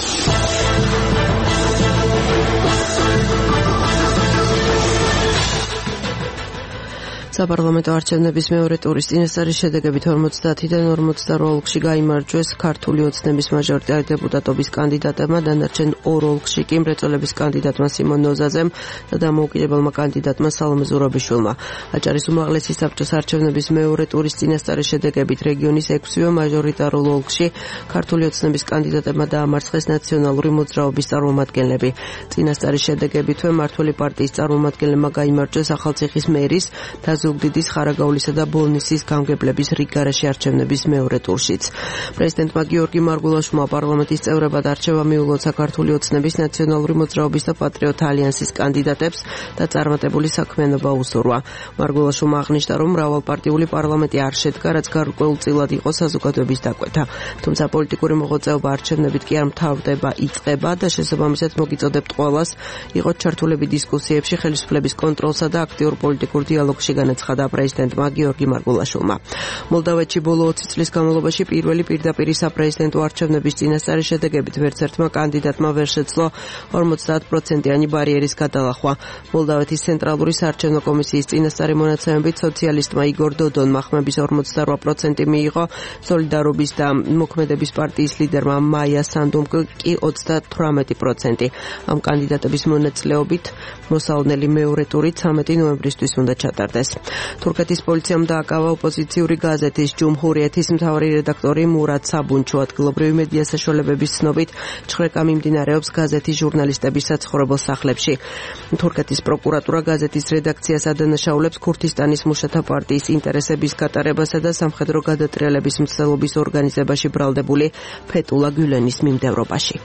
საპარლამენტო არჩევნების მეორე ტურის წინასწარი შედეგებით ორმოცდაათიდან ორმოცდაორ ოლქში გაიმარჯვეს ქართული ოცნების მაჟორიტარი დეპუტატობის კანდიდატებმა, დანარჩენ ორ ოლქში კი მრეწველების კანდიდატმა სიმონ ნოზაზემ და დამოუკიდებელმა კანდიდატმა სალომე ზურაბიშვილმა. აჭარის უმაღლესი საბჭოს არჩევნების მეორე ტურის წინასწარი შედეგებით რეგიონის ექვსივე მაჟორიტარულ ოლქში ქართული ოცნების კანდიდატებმა დაამარცხეს ნაციონალური მოძრაობის წარმომადგენლები. წინასწარი შედეგებითვე მმართველი პარტიის წარმომადგენლებმა გაიმარჯვეს ახალციხის მერის და ზუგდიდის, ხარაგაულისა და ბოლნისის გამგებლების რიგგარაში არჩევნების მეორე ტურშიც. პრეზიდენტმა გიორგი მარგულაშვილმა პარლამენტის წევრებად არჩევა მიულოცა ქართული ოცნების, ნაციონალური მოძრაობის და პატრიოტთა ალიანსის კანდიდატებს და წარმატებული საქმიანობა უსურვა. მარგულაშვილმა აღნიშნა, რომ მრავალპარტიული პარლამენტი არ შედგა, რაც გარკვეულწილად იყო საზოგადოების დაკვეთა. თუმცა პოლიტიკური მოღვაწეობა არჩევნებით კი არ მთავრდება, იწყება და შესაბამისად მოგიწოდებთ ყველას იყოთ ჩართულები დისკუსიებში, ხელისუფლების კონტროლსა და აქტიურ პოლიტიკურ დიალოგში, განაცხადა პრეზიდენტმა გიორგი მარგულაშვილმა. მოლდავეთში ბოლო ოცი წლის განმავლობაში პირველი პირდაპირი საპრეზიდენტო არჩევნების წინასწარი შედეგებით ვერც ერთმა კანდიდატმა ვერ შეძლო ორმოცდაათ პროცენტიანი ბარიერის გადალახვა. მოლდავეთის ცენტრალური საარჩევნო კომისიის წინასწარი მონაცემებით სოციალისტმა იგორ დოდონმა ხმების ორმოცდაორ პროცენტი მიიღო, სოლიდარობის და მოქმედების პარტიის ლიდერმა მაია სანდუმ კი ოცდათვრამეტი პროცენტი. ამ კანდიდატების მონაწილეობით მოსალოდნელი მეორე ტური ცამეტი ნოემბრისთვის უნდა ჩატარდეს. თურქეთის პოლიციამ დააკავა ოპოზიციური გაზეთის ჯუმჰურიეთის მთავარი რედაქტორი მურად საბუნჩო. ადგილობრივი მედია საშუალებების ცნობით ჩხრეკა მიმდინარეობს გაზეთის ჟურნალისტების საცხოვრებელ სახლებში. თურქეთის პროკურატურა გაზეთის რედაქციას ადანაშაულებს ქურთისტანის მუშათა პარტიის ინტერესების გატარებასა და სამხედრო გადატრიალების მცდელობის ორგანიზებაში ბრალდებული ფეტულა გულენის მიმდევრობაში.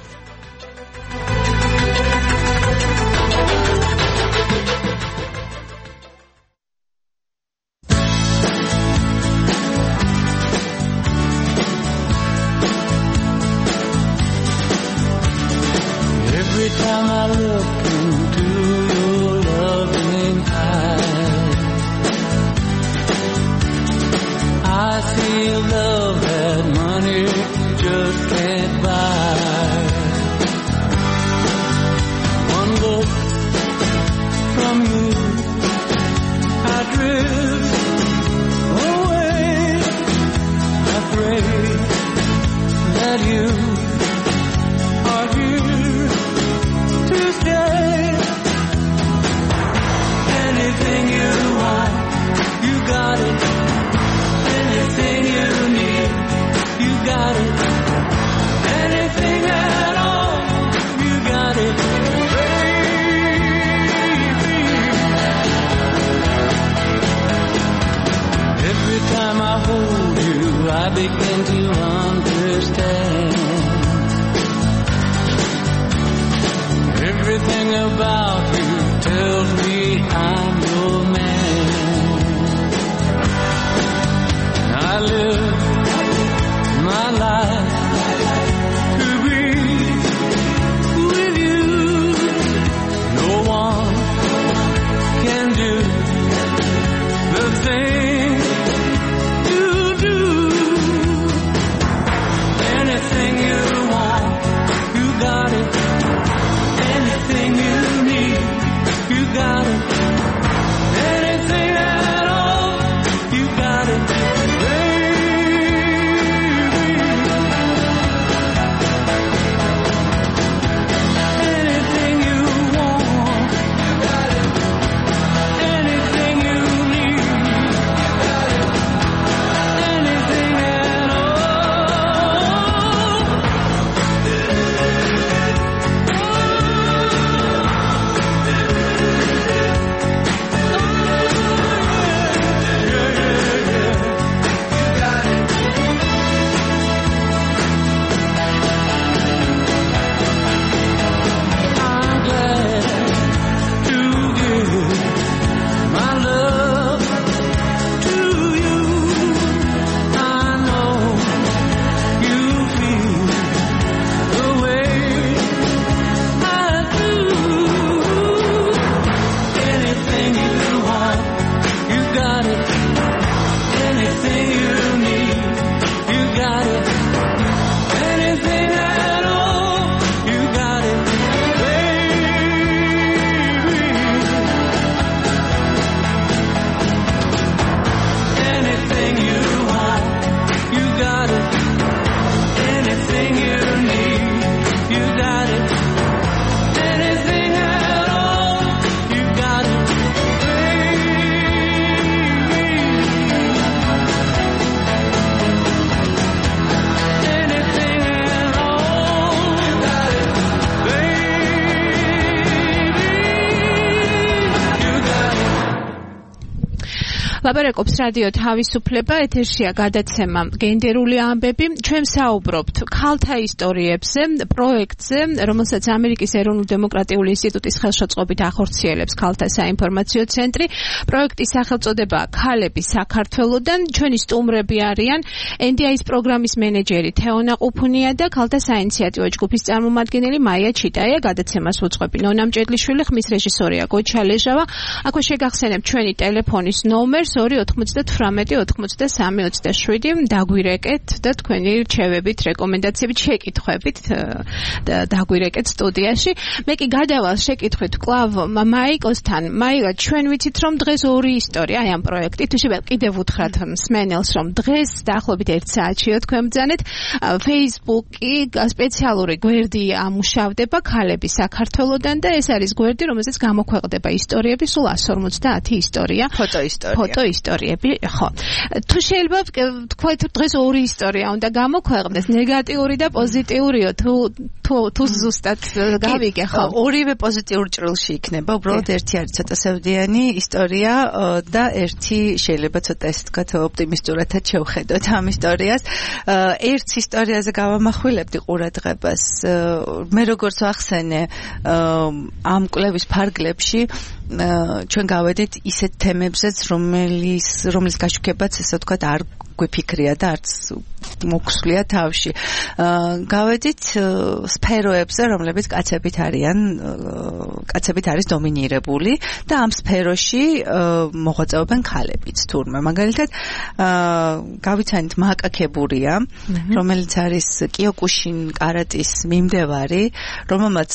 ლაპარაკობს რადიო თავისუფლება, ეთერშია გადაცემა გენდერული ამბები. ჩვენ საუბრობთ ქალთა ისტორიებზე, პროექტზე, რომელსაც ამერიკის ეროვნულ დემოკრატიული ინსტიტუტის ხელშეწყობით ახორციელებს ქალთა საინფორმაციო ცენტრი. პროექტის სახელწოდებაა ქალები საქართველოდან. ჩვენი სტუმრები არიან ენ დი აის პროგრამის მენეჯერი თეონა ყუფუნია და ქალთა საინიციატივო ჯგუფის წარმომადგენელი მაია ჩიტაია. გადაცემას უძღვები ნონა მჭედლიშვილი, ხმის რეჟისორია გოჩა ლეჟავა. აქვე შეგახსენებთ ჩვენი ტელეფონის ნომერს ორი ოთხმოცდათვრამეტი ოცდასამი ოცდაშვიდი. დაგვირეკეთ და თქვენი რჩევებით, რეკომენდაციებით, შეკითხვებით დაგვირეკეთ სტუდიაში. მე კი გადავალ შეკითხვით კლავ მაიკოსთან. მაიკა, ჩვენ ვიცით რომ დღეს ორი ისტორია აი ამ პროექტით. შეიძლება კიდევ უთხრათ მსმენელს რომ დღეს დაახლოებით ერთ საათშიო თქვენ ბრძანეთ. Facebook-ი სპეციალური გვერდი ამუშავდება ქალები საქართველოდან და ეს არის გვერდი, რომელზეც გამოქვეყნდება ისტორიები, სულ εκατს ორმოცდაათი ისტორია. ფოტო ისტორია. ფოტო ისტორიები, ხო. თუ შეიძლება თქვენ დღეს ორი ისტორია უნდა გამოქვეყნდეს, ნეგატიური და პოზიტიურიო, თუ თუ თუ ზუსტად გავიგე, ხო. ორივე პოზიტიურ ჭრილში იქნება, უბრალოდ ერთი არის ცოტა სევდიანი ისტორია და ერთი შეიძლება ცოტა ესე ვთქვათ ოპტიმისტურადაც შევხედოთ ამ ისტორიას. ერთ ისტორიაზე გავამახვილებდი ყურადღებას. მე როგორც ვახსენე, ამ კვლევის ფარგლებში ჩვენ გავედით ისეთ თემებზეც, რომელიც რომლის გაშუქებაც ესე ვთქვათ არ გვიფიქრია და არც მოგვსვლია თავში. გავედით სფეროებზე, რომლებიც კაცებით არიან, კაცებით არის დომინირებული და ამ სფეროში მოღვაწეობენ ქალებიც თურმე. მაგალითად, გავიცანით მაკაკებურია, რომელიც არის კიოკუშინ კარატის მიმდევარი, რომელმაც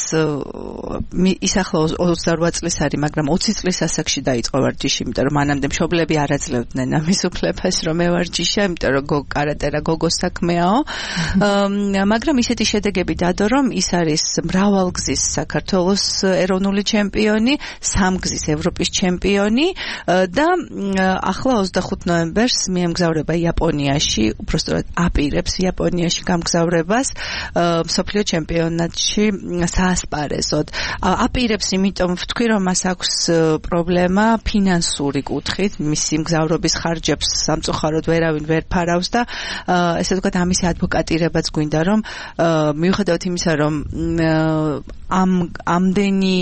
ის ახლა ოცდარვა წლის არის, მაგრამ ოცი წლის ასაკში დაიწყო ვარჯიში, იმიტომ რომ მანამდე მშობლები არ აძლევდნენ ამის უფლებას, რომ ევარჯიშა, იმიტომ რომ კარატე რა გოგოს საქმეაო. მაგრამ ისეთი შედეგები დადო, რომ ის არის მრავალგზის საქართველოს ეროვნული ჩემპიონი, სამგზის ევროპის ჩემპიონი და ახლა ოცდახუთ ნოემბერს მიემგზავრება იაპონიაში, უბრალოდ აპირებს იაპონიაში გამგზავრებას მსოფლიო ჩემპიონატში საასპარეზოდ. აპირებს, იმიტომ ვთქვი, რომ მას აქვს პრობლემა ფინანსური კუთხით, მისი მგზავრობის ხარჯებს სამწუხაროდ ვერავინ ვერ ფარავს და ესე ვთქვათ ამის ადვოკატირებაც გვინდა, რომ მიუხედავად იმისა, რომ ამ ამდენი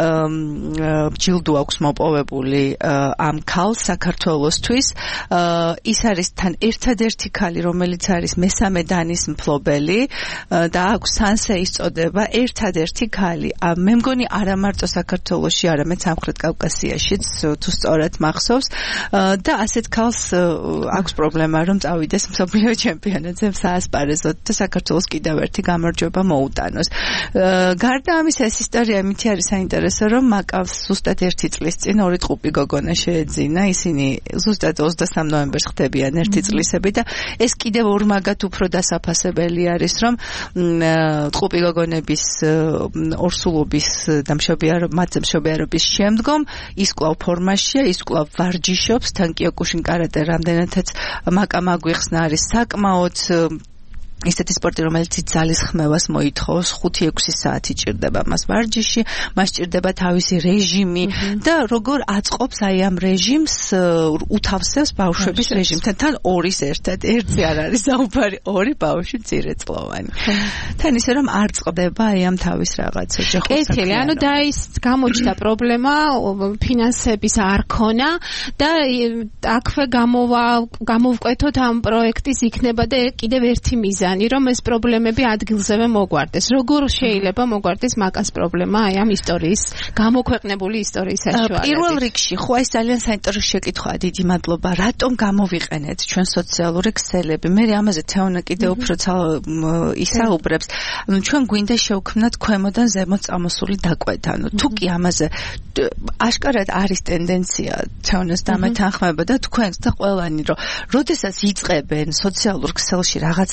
ჯილდო აქვს მოპოვებული ამ ქალს საქართველოსთვის, ის არის თან ერთადერთი ქალი, რომელიც არის მესამე დანის მფლობელი და აქვს სანსეის წოდება, ერთადერთი ქალი. მე მგონი არა მარტო საქართველოში, არამედ სამხრეთ კავკასიაშიც, თუ სწორად მახსოვს და ასეთ ქალს აქვს პრობლემა, რომ წავიდეს მსოფლიო ჩემპიონატზე საასპარეზოდ და საქართველოს კიდევ ერთი გამარჯვება მოუტანოს. გარდა ამისა, ეს ისტორია მითი არის საინტერესო, რომ მაკავს ზუსტად ერთი წლის წინ ორი ტყუპი გოგონა შეეძინა, ისინი ზუსტად ოცდასამ ნოემბერს ხდებიან ერთი წლისები და ეს კიდევ ორმაგად უფრო დასაფასებელი არის, რომ ტყუპი გოგონების ორსულობის და მშობიარობის მშობიარობის შემდგომ ის კვლავ ფორმაშია, ის კვლავ ვარჯიშობს, თან კიოკუშინ კარატე რამდენადაც მაკამ აგვიხსნა არის საკმაოდ ისეთი სპორტი, რომელიც ძალის ხმევას მოითხოვს, ხუთი ექვსი საათი ჭირდება მას ვარჯიში, მას ჭირდება თავისი რეჟიმი და როგორ აწყობს აი ამ რეჟიმს, უთავსებს ბავშვების რეჟიმთან, თან ორის ერთად, ერთი არ არის საუბარი, ორი ბავშვი მცირეწლოვანი. თან ისე რომ არ წყდება აი ამ თავის რაღაცა ოჯახურ საქმეში. კეთილი, ანუ და ის გამოჩნდა პრობლემა, ფინანსების არ ქონა და აქვე გამოვა გამოვკვეთოთ ამ პროექტის იქნება და კიდევ ერთი მიზანი, რომ ეს პრობლემები ადგილზევე მოგვარდეს. როგორ შეიძლება მოგვარდეს მაკას პრობლემა აი ამ ისტორიის, გამოქვეყნებული ისტორიის საშუალებით? პირველ რიგში, ხო, ეს ძალიან საინტერესო შეკითხვაა, დიდი მადლობა. რატომ გამოვიყენეთ ჩვენ სოციალური ქსელები? მე ამაზე თეონა კიდევ უფრო ისაუბრებს. ანუ ჩვენ გვინდა შევქმნათ ქვემოდან ზემოთ წამოსული დაკვეთა. ანუ თუ კი ამაზე აშკარად არის ტენდენცია თეონას დამეთანხმება და თქვენს და ყველანი, რომ როდესაც იწყებენ სოციალურ ქსელში რაღაცაზე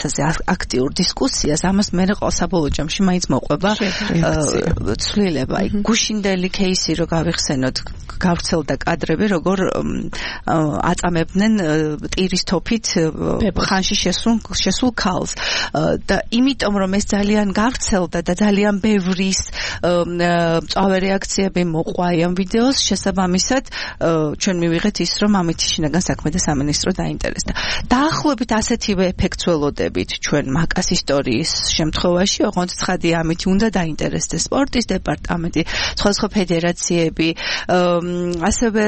აქტიურ დისკუსიას, ამას მე ყოველსაბოლოო ჯამში მაინც მოყვება ცვლილება. აი გუშინდელი кейსი რო გავიხსენოთ, გავრცელდა კადრები, როგორ აწამებდნენ ტირის თოფით ხანში შესულ შესულ ქალს. და იმიტომ რომ ეს ძალიან გავრცელდა და ძალიან ბევრის მწვავე რეაქციები მოყვა ამ ვიდეოს, შესაბამისად ჩვენ მივიღეთ ის, რომ ამით შინაგან საქმეთა სამინისტრო დაინტერესდა. დაახლოებით ასეთივე ეფექტს ველოდებით ჩვენ მაკას ისტორიის შემთხვევაში, ოღონდ ცხადია ამით უნდა დაინტერესდეს სპორტის დეპარტამენტი, სხვადასხვა ფედერაციები, ასევე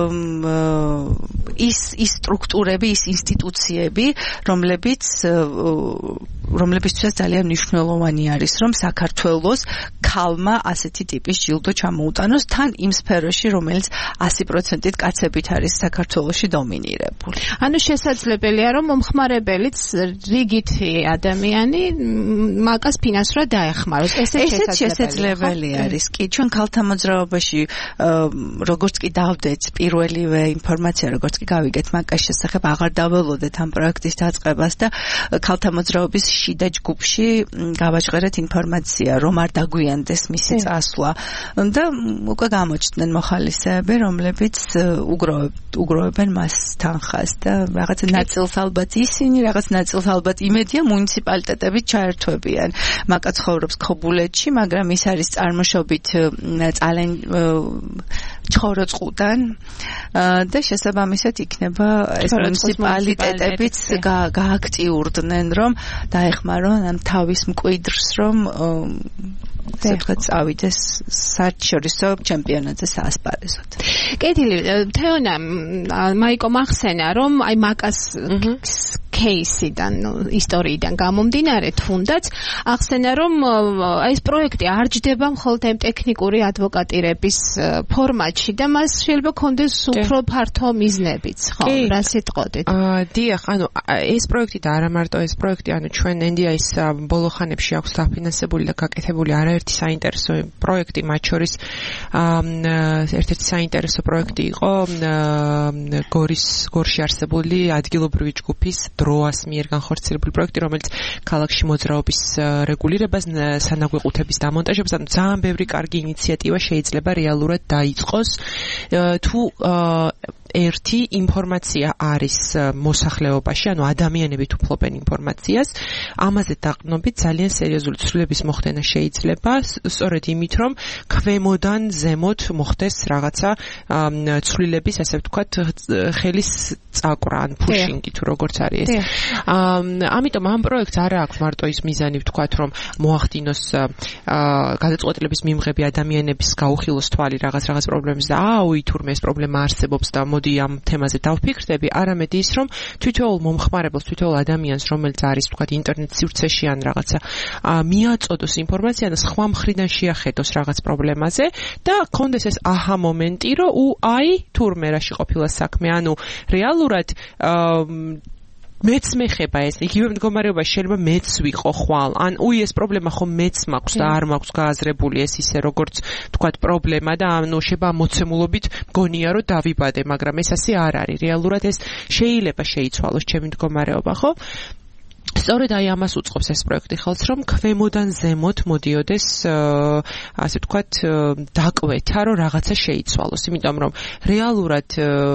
ის ის სტრუქტურები, ის ინსტიტუციები, რომლებიც რომლებიცაც ძალიან მნიშვნელოვანი არის, რომ საქართველოს ქალმა ასეთი ტიპის ჯილდო ჩამოუტანოს თან იმ სფეროში, რომელიც ასი პროცენტით კაცებით არის საქართველოში დომინირებული. ანუ შესაძლებელია, რომ მომხმარებელიც რიგითი ადამიანი მაკას ფინანსურად დაეხმაროს. ესეც შესაძლებელი არის. კი, ჩვენ ქალთა მოძრაობაში როგორც კი დავდეთ პირველივე ინფორმაცია, როგორც კი გავიგეთ მაკას შესახებ, აღარ დაველოდეთ ამ პროექტის დაწყებას და ქალთა მოძრაობის შიდა ჯგუფში გავაჟღერეთ ინფორმაცია, რომ არ დაგვიანდეს მისი წასვლა და უკვე გამოჩნდნენ მოხალისეები, რომლებიც უგროვებენ მას თანხას და რაღაც ნაწილს ალბათ ისინი, რაღაც ნაწილს ალბათ იმედია მუნიციპალიტეტებით ჩაერთვებიან. მაკა ცხოვრობს ქობულეთში, მაგრამ ის არის წარმოშობით წალენ ჩხოროწყუდან და შესაბამისად იქნება ეს მუნიციპალიტეტებიც გააქტიურდნენ, რომ დაეხმარონ ამ თავის მკვიდრს, რომ თეთრად წავიდეს საერთაშორისო ჩემპიონატზე საასპარეზოდ. კეთილი, თეონა, მაიკო მახსენა, რომ აი მაკას кейსიდან, ისტორიიდან გამომდინარე თუნდაც ახსენა, რომ ეს პროექტი არ ჯდება მხოლოდ ამ ტექნიკური ადვოკატირების ფორმატში და მას შეიძლება კონდეს უფრო ფართო მიზნებიც, ხო? რა სიტყოდით? აა, დიახ, ანუ ეს პროექტი და არა მარტო ეს პროექტი, ანუ ჩვენ ენ დი აის ბოლო ხანებში აქვს დაფინანსებული და გაკეთებული არაერთი საინტერესო პროექტი, მათ შორის ერთ-ერთი საინტერესო პროექტი იყო გორის გორში არსებული ადგილობრივი ჯგუფის დროას მიერ განხორციელებული პროექტი, რომელიც ქალაქში მოძრაობის რეგულირებას, სანაგვეყუთების დამონტაჟებას, ანუ ძალიან ბევრი კარგი ინიციატივა შეიძლება რეალურად დაიწყოს, თუ ერთი ინფორმაცია არის მოსახლეობაში, ანუ ადამიანები თუ ფლობენ ინფორმაციას, ამაზე დაყრდნობით ძალიან სერიოზული ცვლილების მოხდენა შეიძლება, სწორედ იმით, რომ ქვემოდან ზემოთ მოხდეს რაღაცა ცვლილების, ასე ვთქვათ, ხელის წაკვრა, ან ფუშინგი თუ როგორც არის ეს. ამიტომ ამ პროექტს არ აქვს მარტო ის მიზანი, ვთქვათ, რომ მოახდინოს გადაწყვეტილების მიმღები ადამიანების გაუხილოს თვალი რაღაც რაღაც პრობლემებს და აუი თურმე ეს პრობლემა არსებობს და მოდი ამ თემაზე დავფიქრდები, არამედ ის, რომ თითოეულ მომხმარებელს, თითოეულ ადამიანს, რომელიც არის, ვთქვათ, ინტერნეტ სივრცეში ან რაღაცა, მიაწოდოს ინფორმაცია და სხვა მხრიდან შეახედოს რაღაც პრობლემაზე და კონდეს ეს აჰა მომენტი, რომ უ აი თურმე რაში ყოფილა საქმე, ანუ რეალურად მეც მეხება ეს, იგივე მდგომარეობაში შეიძლება მეც ვიყო ხვალ, ან უი ეს პრობლემა ხო მეც მაქვს და არ მაქვს გააზრებული ეს ისე როგორც თქვათ პრობლემა და ანუ შეიძლება მოცემულობით მგონია რომ დავიბადე, მაგრამ ეს ასე არ არის. რეალურად ეს შეიძლება შეიცვალოს ჩემი მდგომარეობა, ხო? სწორედ აი ამას უწყობს ეს პროექტი ხელს, რომ ქვემოდან ზემოთ მოდიოდეს, ასე ვთქვათ, დაკვეთა, რომ რაღაცა შეიცვალოს, იმიტომ რომ რეალურად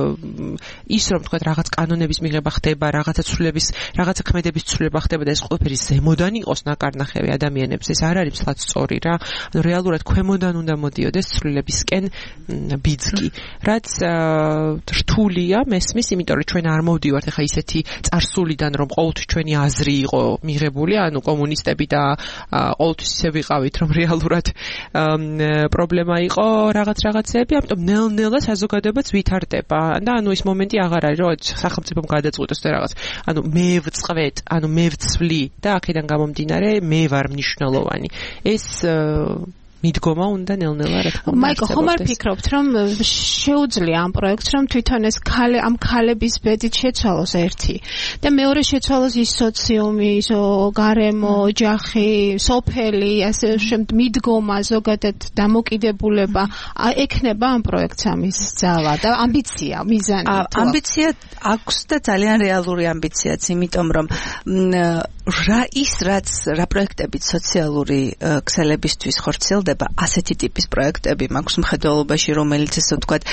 ის რომ ვთქვათ რაღაც კანონების მიღება ხდება, რაღაცა ცვლილების, რაღაცა ქმედების ცვლილება ხდება და ეს ყველაფერი ზემოდან იყოს ნაკარნახევი ადამიანებს, ეს არ არის მსლად სწორი რა. ანუ რეალურად ქვემოდან უნდა მოდიოდეს ცვლილებისკენ ბიძგი, რაც რთულია მესმის, იმიტომ რომ ჩვენ არ მოვდივართ ახლა ისეთი წარსულიდან, რომ ყოველთვის ჩვენი აზრი იყო მიღებული, ანუ კომუნისტები და ყოველთვის ისე ვიყავით, რომ რეალურად პრობლემა იყო რაღაც რაღაცები, ამიტომ ნელ-ნელა საზოგადოებაც ვითარდება და ანუ ის მომენტი აღარ არის, რომ სახელმწიფომ გადაწყვეტოს და რაღაც, ანუ მე ვწყვეტ, ანუ მე ვცვლი და აქედან გამომდინარე მე ვარ მნიშვნელოვანი. ეს მიდგომა უნდა ნელ-ნელა რა თქმა უნდა. მაიკო, ხომ არ ფიქრობთ, რომ შეუძლია ამ პროექტს, რომ თვითონ ეს ქალე ამ ქალების ბედით შეცვალოს ერთი და მეორე შეცვალოს ის სოციუმი, ის გარემო, ოჯახი, სოფელი, ასე შემდეგ მიდგომა, ზოგადად დამოკიდებულება, ექნება ამ პროექტს ამის ძალა და ამბიცია, მიზანი. ამბიცია აქვს და ძალიან რეალური ამბიციაც, იმიტომ რომ რა ის რაც რა პროექტებით სოციალური ქსელებისთვის ხორციელდება, ასეთი ტიპის პროექტები მაქვს მხედველობაში, რომელიც ესე ვთქვათ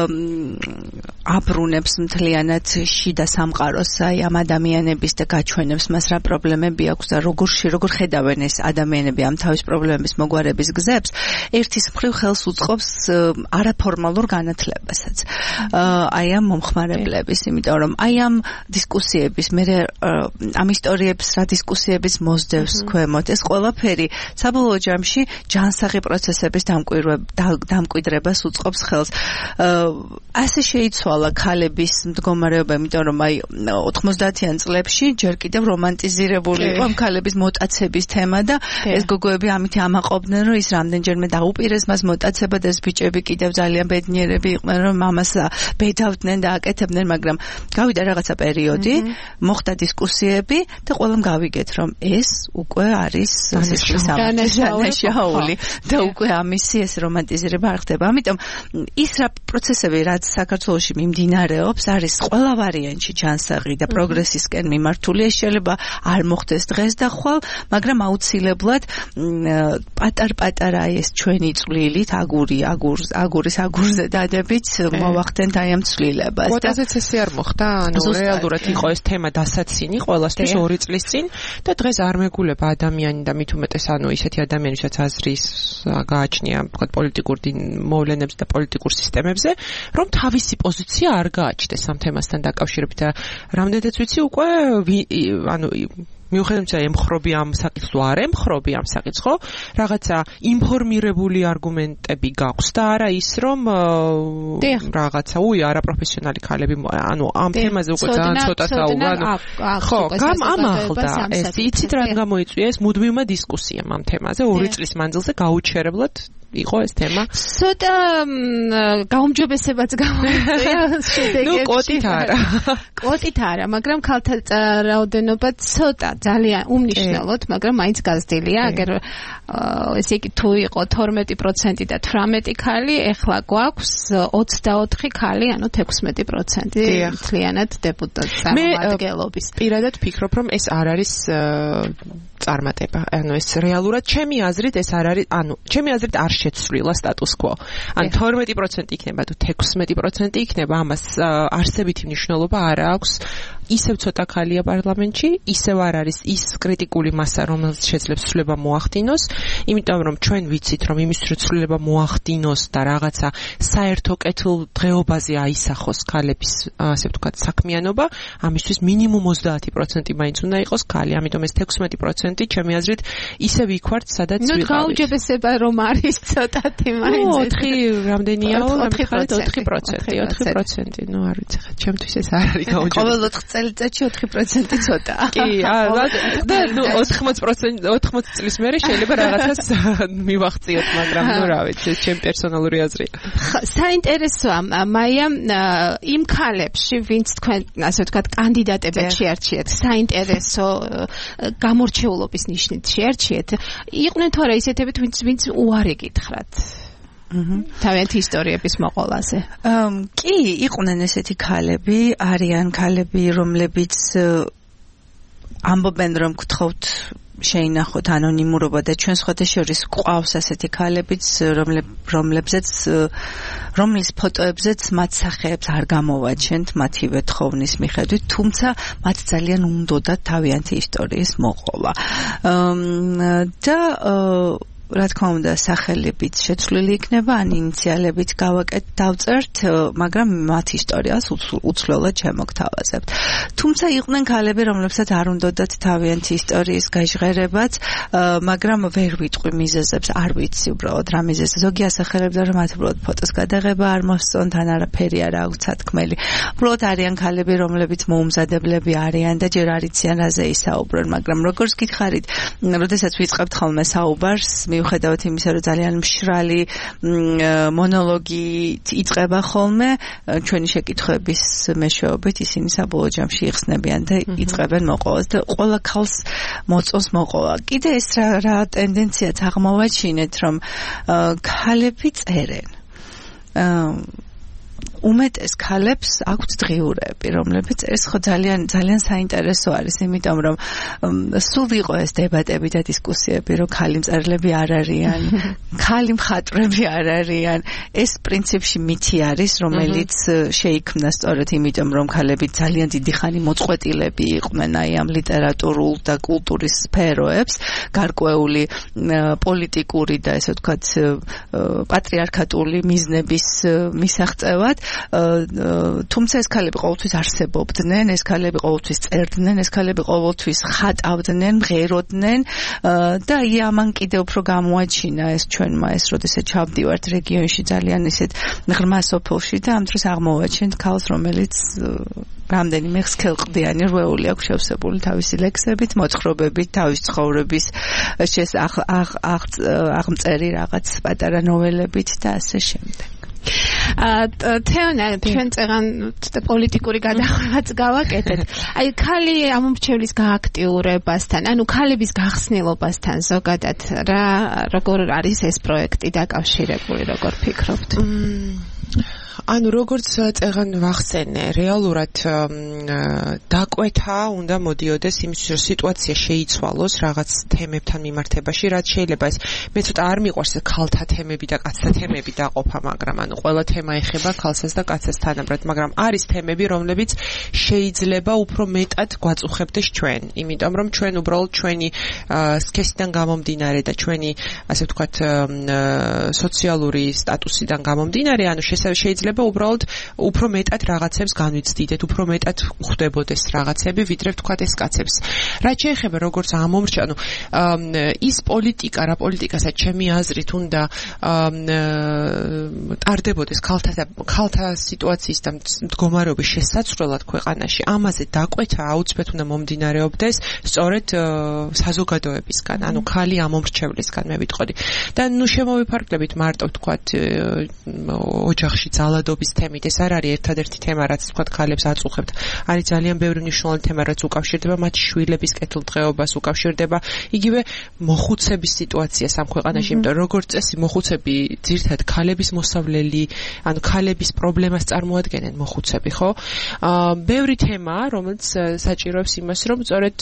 აბრუნებს მთლიანად შიდა სამყაროს აი ამ ადამიანების და გაჩვენებს მას რა პრობლემები აქვს და როგორ როგორ ხედავენ ეს ადამიანები ამ თავის პრობლემების მოგვარების გზებს, ერთის მხრივ ხელს უწყობს არაფორმალურ განათლებასაც. აი ამ მომხმარებლების, იმიტომ რომ აი ამ დისკუსიების მე ამ ისტორიებს რა დისკუსიების მოსდევს ქვემოთ, ეს ყველაფერი საბოლოო ჯამში ჯანსაღი პროცესების დამკვიდრებას უწყობს ხელს. ასე შეიცვალა ქალების მდგომარეობა, იმიტომ რომ აი ოთხმოცდაათიან წლებში ჯერ კიდევ რომანტიზირებული იყო ამ ქალების მოტაცების თემა და ეს გოგოები ამით ამაყობდნენ, რომ ის რამდენჯერმე დაუპირეს მას მოტაცება და ეს ბიჭები კიდევ ძალიან ბედნიერები იყვნენ, რომ მამას ბედავდნენ და აკეთებდნენ, მაგრამ გავიდა რაღაცა პერიოდი, მოხდა დისკუსიები და ყველამ გავიგეთ, რომ ეს უკვე არის დანაშაული და უკვე ამისი ეს რომანტიზირება არ ხდება. ამიტომ ის რა პროცესები, რაც საქართველოში მიმდინარეობს, არის ყველა ვარიანტში ჯანსაღი და პროგრესისკენ მიმართული. ეს შეიძლება არ მოხდეს დღეს და ხვალ, მაგრამ აუცილებლად პატარ-პატარა ეს ჩვენი წვლილით, აგური, აგურ, აგურის აგურზე დადებით მოვახდენთ აი ამ ცვლილებას. კვოტაზეც ესე არ მოხდა, ანუ რეალურად იყო ეს თემა დასაცინი ყველასთვის ორი წლის წინ და დღეს არ მეგულება ადამიანი და მით უმეტეს ანუ ისეთი ადამიანი, ვისაც აზრის გააჩნია, ვთქვათ, პოლიტიკურ მოვლენებს და პოლიტიკურ სისტემებზე, რომ თავისი პოზიცია არ გააჩნდეს ამ თემასთან დაკავშირებით და რამდენადაც ვიცი უკვე ანუ მიუხედავად ემხრობი ამ საკითხს, არ ემხრობი ამ საკითხს, რაღაცა ინფორმირებული არგუმენტები გაქვს და არა ის, რომ რაღაცა უი არაპროფესიონალი ქალები, ანუ ამ თემაზე უკვე ძალიან ცოტა საუბარი, ანუ ხო, გამ ამაღლდა ეს, იცით რა გამოიწვია ეს მუდმივმა დისკუსიამ ამ თემაზე ორი წლის მანძილზე გაუჩერებლად იყო ეს თემა. ცოტა გაუმჯობესებაც გამოიწვია შედეგებში. ნუ კოტით არა. კოტით არა, მაგრამ ქალთა რაოდენობა ცოტა ძალიან უმნიშვნელოდ, მაგრამ მაინც გაზრდილია, აგერ ესე იგი თუ იყო თორმეტი პროცენტი და თვრამეტი ქალი, ეხლა გვაქვს ოცდაოთხი ქალი, ანუ თექვსმეტი პროცენტი მთლიანად დეპუტატის წარმომადგენლობის. მე პირადად ვფიქრობ, რომ ეს არ არის წარმატება. ანუ ეს რეალურად ჩემი აზრით ეს არ არის, ანუ ჩემი აზრით არ შეცვლილა სტატუს კვო. ან თორმეტი პროცენტი იქნება თუ თექვსმეტი პროცენტი იქნება, ამას არსებითი მნიშვნელობა არ აქვს. ისევ ცოტა ქალია პარლამენტში, ისევ არ არის ის კრიტიკული მასა, რომელიც შეძლებს ცვლილება მოახდინოს, იმიტომ რომ ჩვენ ვიცით, რომ იმის რომ ცვლილება მოახდინოს და რაღაცა საერთო კეთილ დღეობაზე აისახოს ქალების, ასე ვთქვათ, საქმიანობა, ამისთვის მინიმუმ ოცდაათი პროცენტი მაინც უნდა იყოს ქალი, ამიტომ ეს თექვსმეტი პროცენტი ჩემი აზრით ისევ იქ ვართ, სადაც ვიყავით. ნუ გაუჯებესება რომ არის ცოტათი მაინც. ოთხი რამდენია? ოთხი პროცენტი, ოთხი პროცენტი, ნუ არ ვიცი, ხა ჩემთვის ეს არ არის გაუჯებესება. წელიწადში ოთხი პროცენტი ცოტა. კი, აა და ნუ ოთხმოცი პროცენტი ოთხმოცი წლის მერე შეიძლება რაღაცას მივახციოთ, მაგრამ ნუ რა ვიცი, ეს ჩემი პერსონალური აზრია. საინტერესოა, მაია, იმ ქალებში, ვინც თქვენ, ასე ვთქვათ, კანდიდატებად შეარჩიეთ, საინტერესო გამორჩეულობის ნიშნით შეარჩიეთ, იყვნენ თუ არა ისეთები, ვინც ვინც უარი გითხრათ? თავიანთი ისტორიების მოყოლაზე. კი, იყვნენ ესეთი ქალები, არიან ქალები, რომლებიც ამბობენ, რომ გთხოვთ შეინახოთ ანონიმურობა და ჩვენ სხვადასხვა გვყავს ასეთი ქალებიც, რომლებზეც რომლის ფოტოებზეც მათ სახეებს არ გამოვაჩენთ მათივე თხოვნის მიხედვით, თუმცა მათ ძალიან უნდოდათ თავიანთი ისტორიის მოყოლა. და რა თქმა უნდა, სახელებით შეცვლილი იქნება, ან ინიციალებით გავაკეთ, დავწერთ, მაგრამ მათ ისტორიას უცვლელად შემოგთავაზებთ. თუმცა იყვნენ ქალები, რომლებსაც არ უნდათ თავიანთი ისტორიის გაჟღერებაც, მაგრამ ვერ ვიტყვი მიზეზებს, არ ვიცი უბრალოდ რა მიზეზი. ზოგი ასახელებდა, რომ მათ უბრალოდ ფოტოს გადაღება არ მოსწონთ, ან არაფერი არ აქვს სათქმელი. უბრალოდ არიან ქალები, რომლებიც მოუმზადებლები არიან და ჯერ არ იციან რაზე ისაუბრონ, მაგრამ როგორც გითხარით, როდესაც ვიწყებთ ხოლმე საუბარს, მიუხედავად იმისა, რომ ძალიან მშრალი მონოლოგი იწყება ხოლმე, ჩვენი შეკითხვების მეშვეობით ისინი საბოლოო ჯამში იხსნებიან და იწყებენ მოყოლას და ყველა ქალს მოწონს მოყოლა. კიდე ეს რა, რა ტენდენციაც აღმოვაჩინეთ, რომ ქალები წერენ. უმეტეს ქალებს აქვთ დღიურები, რომლებიც ეს ხო ძალიან ძალიან საინტერესო არის, იმიტომ რომ სულ ვიყო ეს დებატები და დისკუსიები, რომ ქალი მწერლები არ არიან, ქალი მხატვრები არ არიან. ეს პრინციპში მითი არის, რომელიც შეიქმნა სწორედ იმიტომ, რომ ქალები ძალიან დიდი ხანი მოწყვეტილები იყვნენ აი ამ ლიტერატურულ და კულტურის სფეროებს, გარკვეული პოლიტიკური და ესე ვთქვათ პატრიარქატული მიზნების მისაღწევად. თუმცა ეს ქალები ყოველთვის არსებობდნენ, ეს ქალები ყოველთვის წერდნენ, ეს ქალები ყოველთვის ხატავდნენ, მღეროდნენ და აი ამან კიდევ უფრო გამოაჩინა ეს ჩვენმა ეს როდესაც ჩავდივართ რეგიონში ძალიან ისეთ ღრმა სოფელში და ამ დროს აღმოვაჩენთ ქალს, რომელიც რამდენიმე სქელყდიანი რვეული აქვს შევსებული თავისი ლექსებით, მოთხრობებით, თავის ცხოვრების შეს აღწერი რაღაც პატარა ნოველებით და ასე შემდეგ. თეონა ჩვენ წეგან პოლიტიკური გადახვევაც გავაკეთეთ. აი ქალი ამომრჩევლის გააქტიურებასთან, ანუ ქალების გახსნილობასთან ზოგადად რა როგორ არის ეს პროექტი დაკავშირებული, როგორ ფიქრობთ? ანუ როგორც წეგან ვახსენე, რეალურად დაკვეთა უნდა მოდიოდეს იმისთვის, რომ სიტუაცია შეიცვალოს რაღაც თემებთან მიმართებაში, რაც შეიძლება ეს მე ცოტა არ მიყვარს ქალთა თემები და კაცთა თემები დაყოფა, მაგრამ ანუ ყველა თემა ეხება ქალსაც და კაცსაც თანაბრად, მაგრამ არის თემები, რომლებიც შეიძლება უფრო მეტად გვაწუხებდეს ჩვენ, იმიტომ რომ ჩვენ უბრალოდ ჩვენი სქესიდან გამომდინარე და ჩვენი ასე ვთქვათ სოციალური სტატუსიდან გამომდინარე, ანუ შეიძლება უბრალოდ უფრო მეტად რაღაცებს განვიცდიდეთ, უფრო მეტად ხვდებოდეს რაღაცები, ვიდრე ვთქვათ ეს კაცებს. რაც შეეხება როგორც ამომრჩა, ანუ ის პოლიტიკა, რა პოლიტიკასაც ჩემი აზრით უნდა ტარდებოდეს ქალთა ქალთა სიტუაციის და მდგომარეობის შესაცვლელად ქვეყანაში, ამაზე დაკვეთა აუცილებლად უნდა მომდინარეობდეს სწორედ საზოგადოებისგან, ანუ ქალი ამომრჩევლისგან მე ვიტყოდი. და ნუ შემოვიფარგლებით მარტო ვთქვათ ოჯახში ძალადობის თემით, ეს არ არის ერთადერთი თემა, რაც ვთქვათ ქალებს აწუხებთ. არის ძალიან ბევრი მნიშვნელოვანი თემა, რაც უკავშირდება მათი შვილების კეთილდღეობას, უკავშირდება იგივე მოხუცების სიტუაციას ამ ქვეყანაში, იმიტომ რომ როგორც წესი მოხუცები ძირთად ქალების მოსავლელი, ანუ ქალების პრობლემას წარმოადგენენ მოხუცები, ხო? აა ბევრი თემა, რომელიც საჭიროებს იმას, რომ სწორედ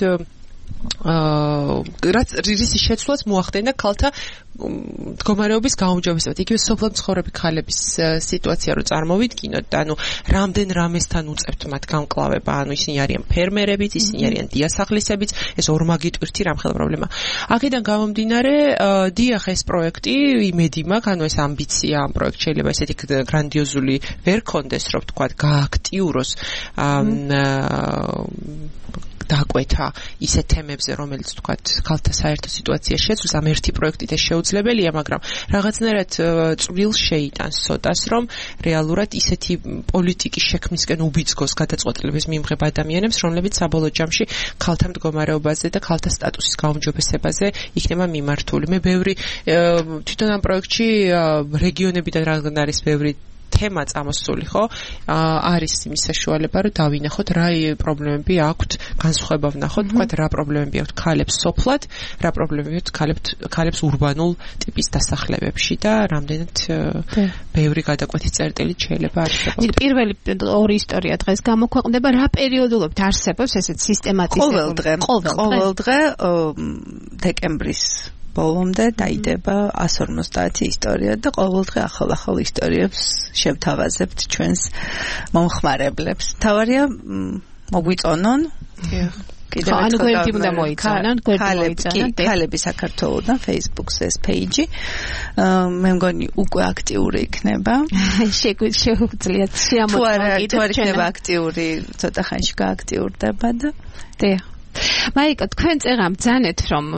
აა რაც რისის შეცვლას მოახდენა ქალთა მდგომარეობის გაუმჯობესებად. იგივე სოფლად მცხოვრები ქალების სიტუაცია რო წარმოვიდგინოთ, ანუ რამდენ რამესთან უწევთ მათ გამკლავება, ანუ ისინი არიან ფერმერებიც, ისინი არიან დიასახლისებიც, ეს ორმაგი ტვირთი რამხელა პრობლემა. აქედან გამომდინარე, დიახ, ეს პროექტი იმედი მაქვს, ანუ ეს ამბიცია ამ პროექტ შეიძლება ესეთი გრანდიოზული ვერ კონდეს, რომ ვთქვათ, გააქტიუროს დაკვეთა ისეთ თემებზე, რომელიც ვთქვათ, ქალთა საერთო სიტუაცია შეცვლის, ამ ერთი პროექტით ეს შეუძლებელია, მაგრამ რაღაცნაირად წვრილს შეიტანს ცოტას, რომ რეალურად ისეთი პოლიტიკის შექმნისკენ უბიძგოს გადაწყვეტილების მიმღებ ადამიანებს, რომლებიც საბოლოო ჯამში ქალთა მდგომარეობაზე და ქალთა სტატუსის გაუმჯობესებაზე იქნება მიმართული. მე ბევრი თვითონ ამ პროექტში რეგიონებიდან რადგან არის ბევრი თემა წამოსული, ხო? არის იმის საშუალება, რომ დავინახოთ რა პრობლემები აქვთ, განსხვავება ვნახოთ, თქვათ რა პრობლემები აქვთ ქალებს სოფლად, რა პრობლემები აქვთ ქალებს ურბანულ ტიპის დასახლებებში და რამდენად ბევრი გადაკვეთის წერტილი შეიძლება არსებობს. პირველი ორი ისტორია დღეს გამოქვეყნდება, რა პერიოდულობით არსებობს ესეთ სისტემატიზებული? ყოველ დღე დეკემბრის ბოლომდე დაიდება εκατს ორმოცდაათი ისტორია და ყოველდღე ახალ-ახალ ისტორიებს შევთავაზებთ ჩვენს მომხმარებლებს. თავარია მოგვიწონონ. კიდევ ანუ გვერდი უნდა მოიწონონ, გვერდი მოიწონონ. ქალები საქართველოსთან Facebook-ზე ეს პეიჯი. მე მგონი უკვე აქტიური იქნება. შეგვიძლიათ შეამოწმოთ. თუ არ იქნება აქტიური, ცოტა ხანში გააქტიურდება და დიახ. მაიკა, თქვენ წერამ ბძანეთ, რომ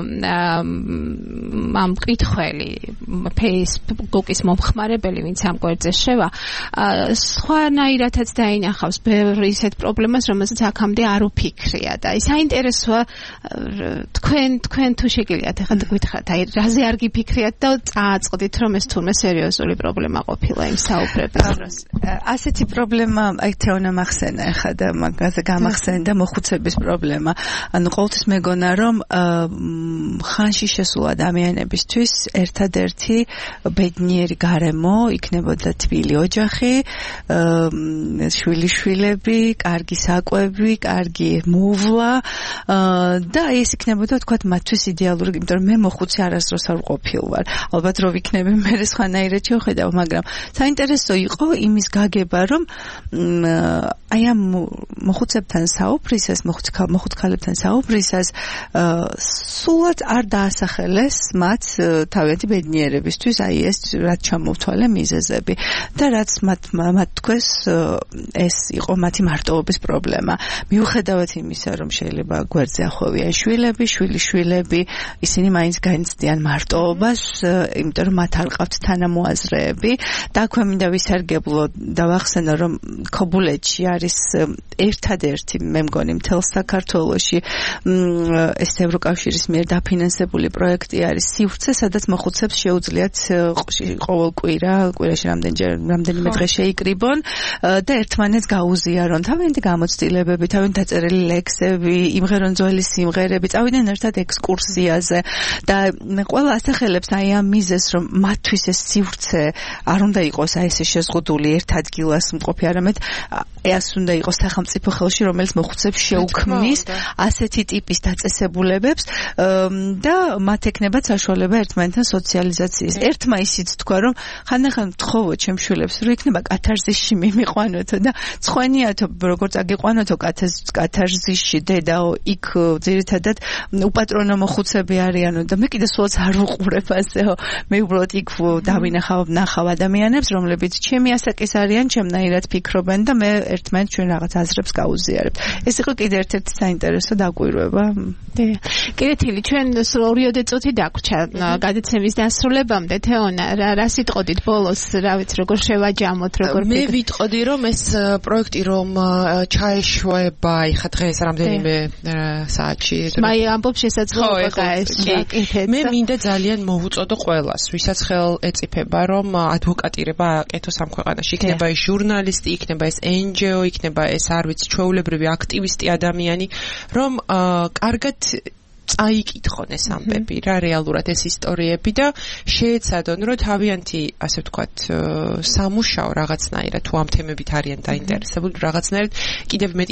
ამ მკითხველი Facebook-ის მომხმარებელი, ვინც ამ გვერდზე შევა, სხვანაირადაც დაინახავს ბევრ ისეთ პრობლემას, რომელსაც აქამდე არ უფიქრია და საინტერესოა თქვენ თქვენ თუ შეგიძლიათ ახლა გითხრათ, აი რაზე არ გიფიქრიათ და წააწყდით, რომ ეს თურმე სერიოზული პრობლემა ყოფილა იმ საუბრების დროს. ასეთი პრობლემა, აი თეონა მახსენა ახლა და მაგაზე გამახსენდა მოხუცების პრობლემა. ანუ ყოველთვის მეგონა რომ ხანში შესულ ადამიანებისთვის ერთადერთი ბედნიერი გარემო იქნებოდა თბილი ოჯახი, შვილიშვილები, კარგი საკვები, კარგი მოვლა და ეს იქნებოდა თქვათ მათთვის იდეალური, იმიტომ რომ მე მოხუცი არასდროს არ ვყოფილ ვარ. ალბათ რო ვიქნები მე სხვანაირად შევხედავ, მაგრამ საინტერესო იყო იმის გაგება, რომ აი ამ მოხუცებთან საუბრისას, მოხუცქალებთან საუბრისას სულად არ დაასახელეს მათ თავიანთი ბედნიერებისთვის, აი ეს რაც ჩამოვთვალე მიზეზები და რაც მათ მათ თქვეს ეს იყო მათი მარტოობის პრობლემა. მიუხედავად იმისა, რომ შეიძლება გვერდზე ახვევიან შვილები, შვილიშვილები, ისინი მაინც განიცდიან მარტოობას, იმიტომ რომ მათ არ ყავთ თანამოაზრეები და აქვე მინდა ვისარგებლო და ვახსენო, რომ ქობულეთში არის ერთადერთი, მე მგონი, მთელ საქართველოში ეს ევროკავშირის მიერ დაფინანსებული პროექტი არის სივრცე, სადაც მოხუცებს შეუძლიათ ყოველ კვირა, კვირაში რამდენჯერ რამდენიმე დღე შეიკრიბონ და ერთმანეთს გაუზიარონ თავიანთი გამოცდილებები, თავიანთი დაწერილი ლექსები, იმღერონ ძველი სიმღერები, წავიდნენ ერთად ექსკურსიაზე და ყველა ასახელებს აი ამ მიზეს, რომ მათთვის ეს სივრცე არ უნდა იყოს აი ესე შეზღუდული ერთ ადგილას მყოფი, არამედ ეს უნდა იყოს სახელმწიფო ხელში, რომელიც მოხუცებს შეუქმნის ასეთი ტიპის დაწესებულებებს და მათ ექნებათ საშუალება ერთმანეთთან სოციალიზაციის. ერთმა ისიც თქვა, რომ ხანდახან ვთხოვო ჩემს შვილებს, რომ იქნება კათარზისში მიმიყვანოთო და ცხენიათო როგორც აგიყვანოთო კათარზისში დედაო, იქ ძირითადად უპატრონო მოხუცები არიანო და მე კიდე სულაც არ ვუყურებ ასეო. მე უბრალოდ იქ დავინახავ ნახავ ადამიანებს, რომლებიც ჩემი ასაკის არიან, ჩემნაირად ფიქრობენ და მე ერთმანეთს ჩვენ რაღაც აზრებს გავუზიარებთ. ეს იყო კიდე ერთ-ერთი საინტერესო დაკვირვება. კიდე თილი, ჩვენ ორიოდე წუთი დაგვრჩა გადაცემის დასრულებამდე. თეონა, რა სიტყოდით ბოლოს, რა ვიცი, როგორ შევაჯამოთ, როგორ მე ვიტყოდი, რომ ეს პროექტი რომ ჩაეშვება, იხა დღეს რამდენიმე საათში. მაი ამბობ შესაძლოა ეს საკითხი. მე მინდა ძალიან მოვუწოდო ყველას, ვისაც ხელ ეწიფება, რომ ადვოკატირება აკეთოს ამ ქვეყანაში. იქნება ეს ჟურნალისტი, იქნება ეს ენ ჯი ო, იქნება ეს არ ვიცი ჩვეულებრივი აქტივისტი ადამიანი, რომ კარგად წაიკითხონ ეს ამბები რა რეალურად ეს ისტორიები და შეეცადონ რომ თავიანთი ასე ვთქვათ სამუშაო რაღაცნაირად თუ ამ თემებით არიან დაინტერესებული რაღაცნაირად კიდევ მეტ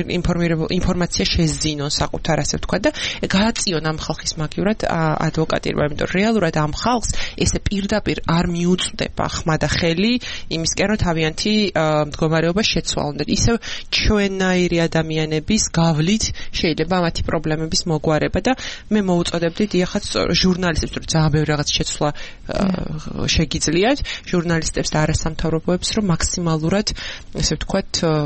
ინფორმაცია შეზინონ საკუთარ ასე ვთქვათ და გააწიონ ამ ხალხის მაგივრად ადვოკატირება, იმიტომ რომ რეალურად ამ ხალხს ესე პირდაპირ არ მიუწვდება ხმა და ხელი იმისკენ რომ თავიანთი მდგომარეობა შეცვალონ. ისევ ჩვენნაირი ადამიანების გავლით შეიძლება მათი პრობლემების მოგვარება და მე მოუწოდებდი დიახაც ჟურნალისტებს, რომ ძალიან ბევრი რაღაც შეცვლა შეგიძლიათ ჟურნალისტებს და არასამთავრობოებს, რომ მაქსიმალურად ესე ვთქვათ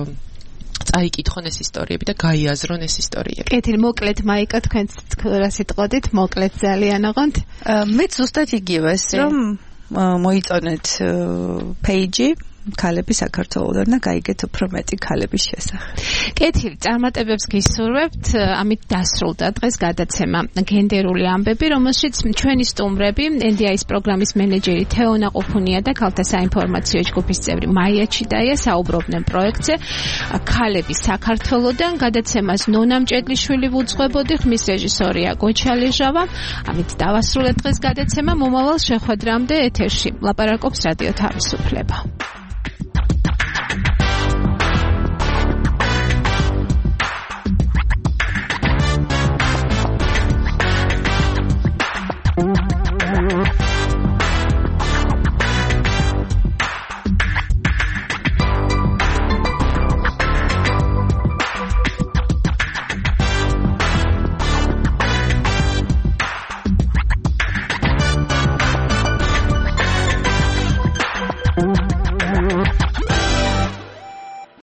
წაიკითხონ ეს ისტორიები და გაიაზრონ ეს ისტორიები. კეთილი, მოკლედ მაიკა, თქვენ რა სიტყვოდით, მოკლედ ძალიან ოღონდ. მე ზუსტად იგივეს, რომ მოიწონეთ პეიჯი ქალები საქართველოდან და გაიგეთ უფრო მეტი ქალების შესახებ. კეთილი, წარმატებებს გისურვებთ. ამით დასრულდა დღეს გადაცემა გენდერული ამბები, რომელშიც ჩვენი სტუმრები, ენ დი აის პროგრამის მენეჯერი თეონა ყუფუნია და ქალთა საინფორმაციო ჯგუფის წევრი მაია ჩიტაია საუბრობდნენ პროექტზე ქალები საქართველოდან. გადაცემას ნონა მჭედლიშვილი ვუძღვებოდი, ხმის რეჟისორია გოჩალეჟავა. ამით დავასრულეთ დღეს გადაცემა. მომავალ შეხვედრამდე ეთერში ლაპარაკობს რადიო თავისუფლება.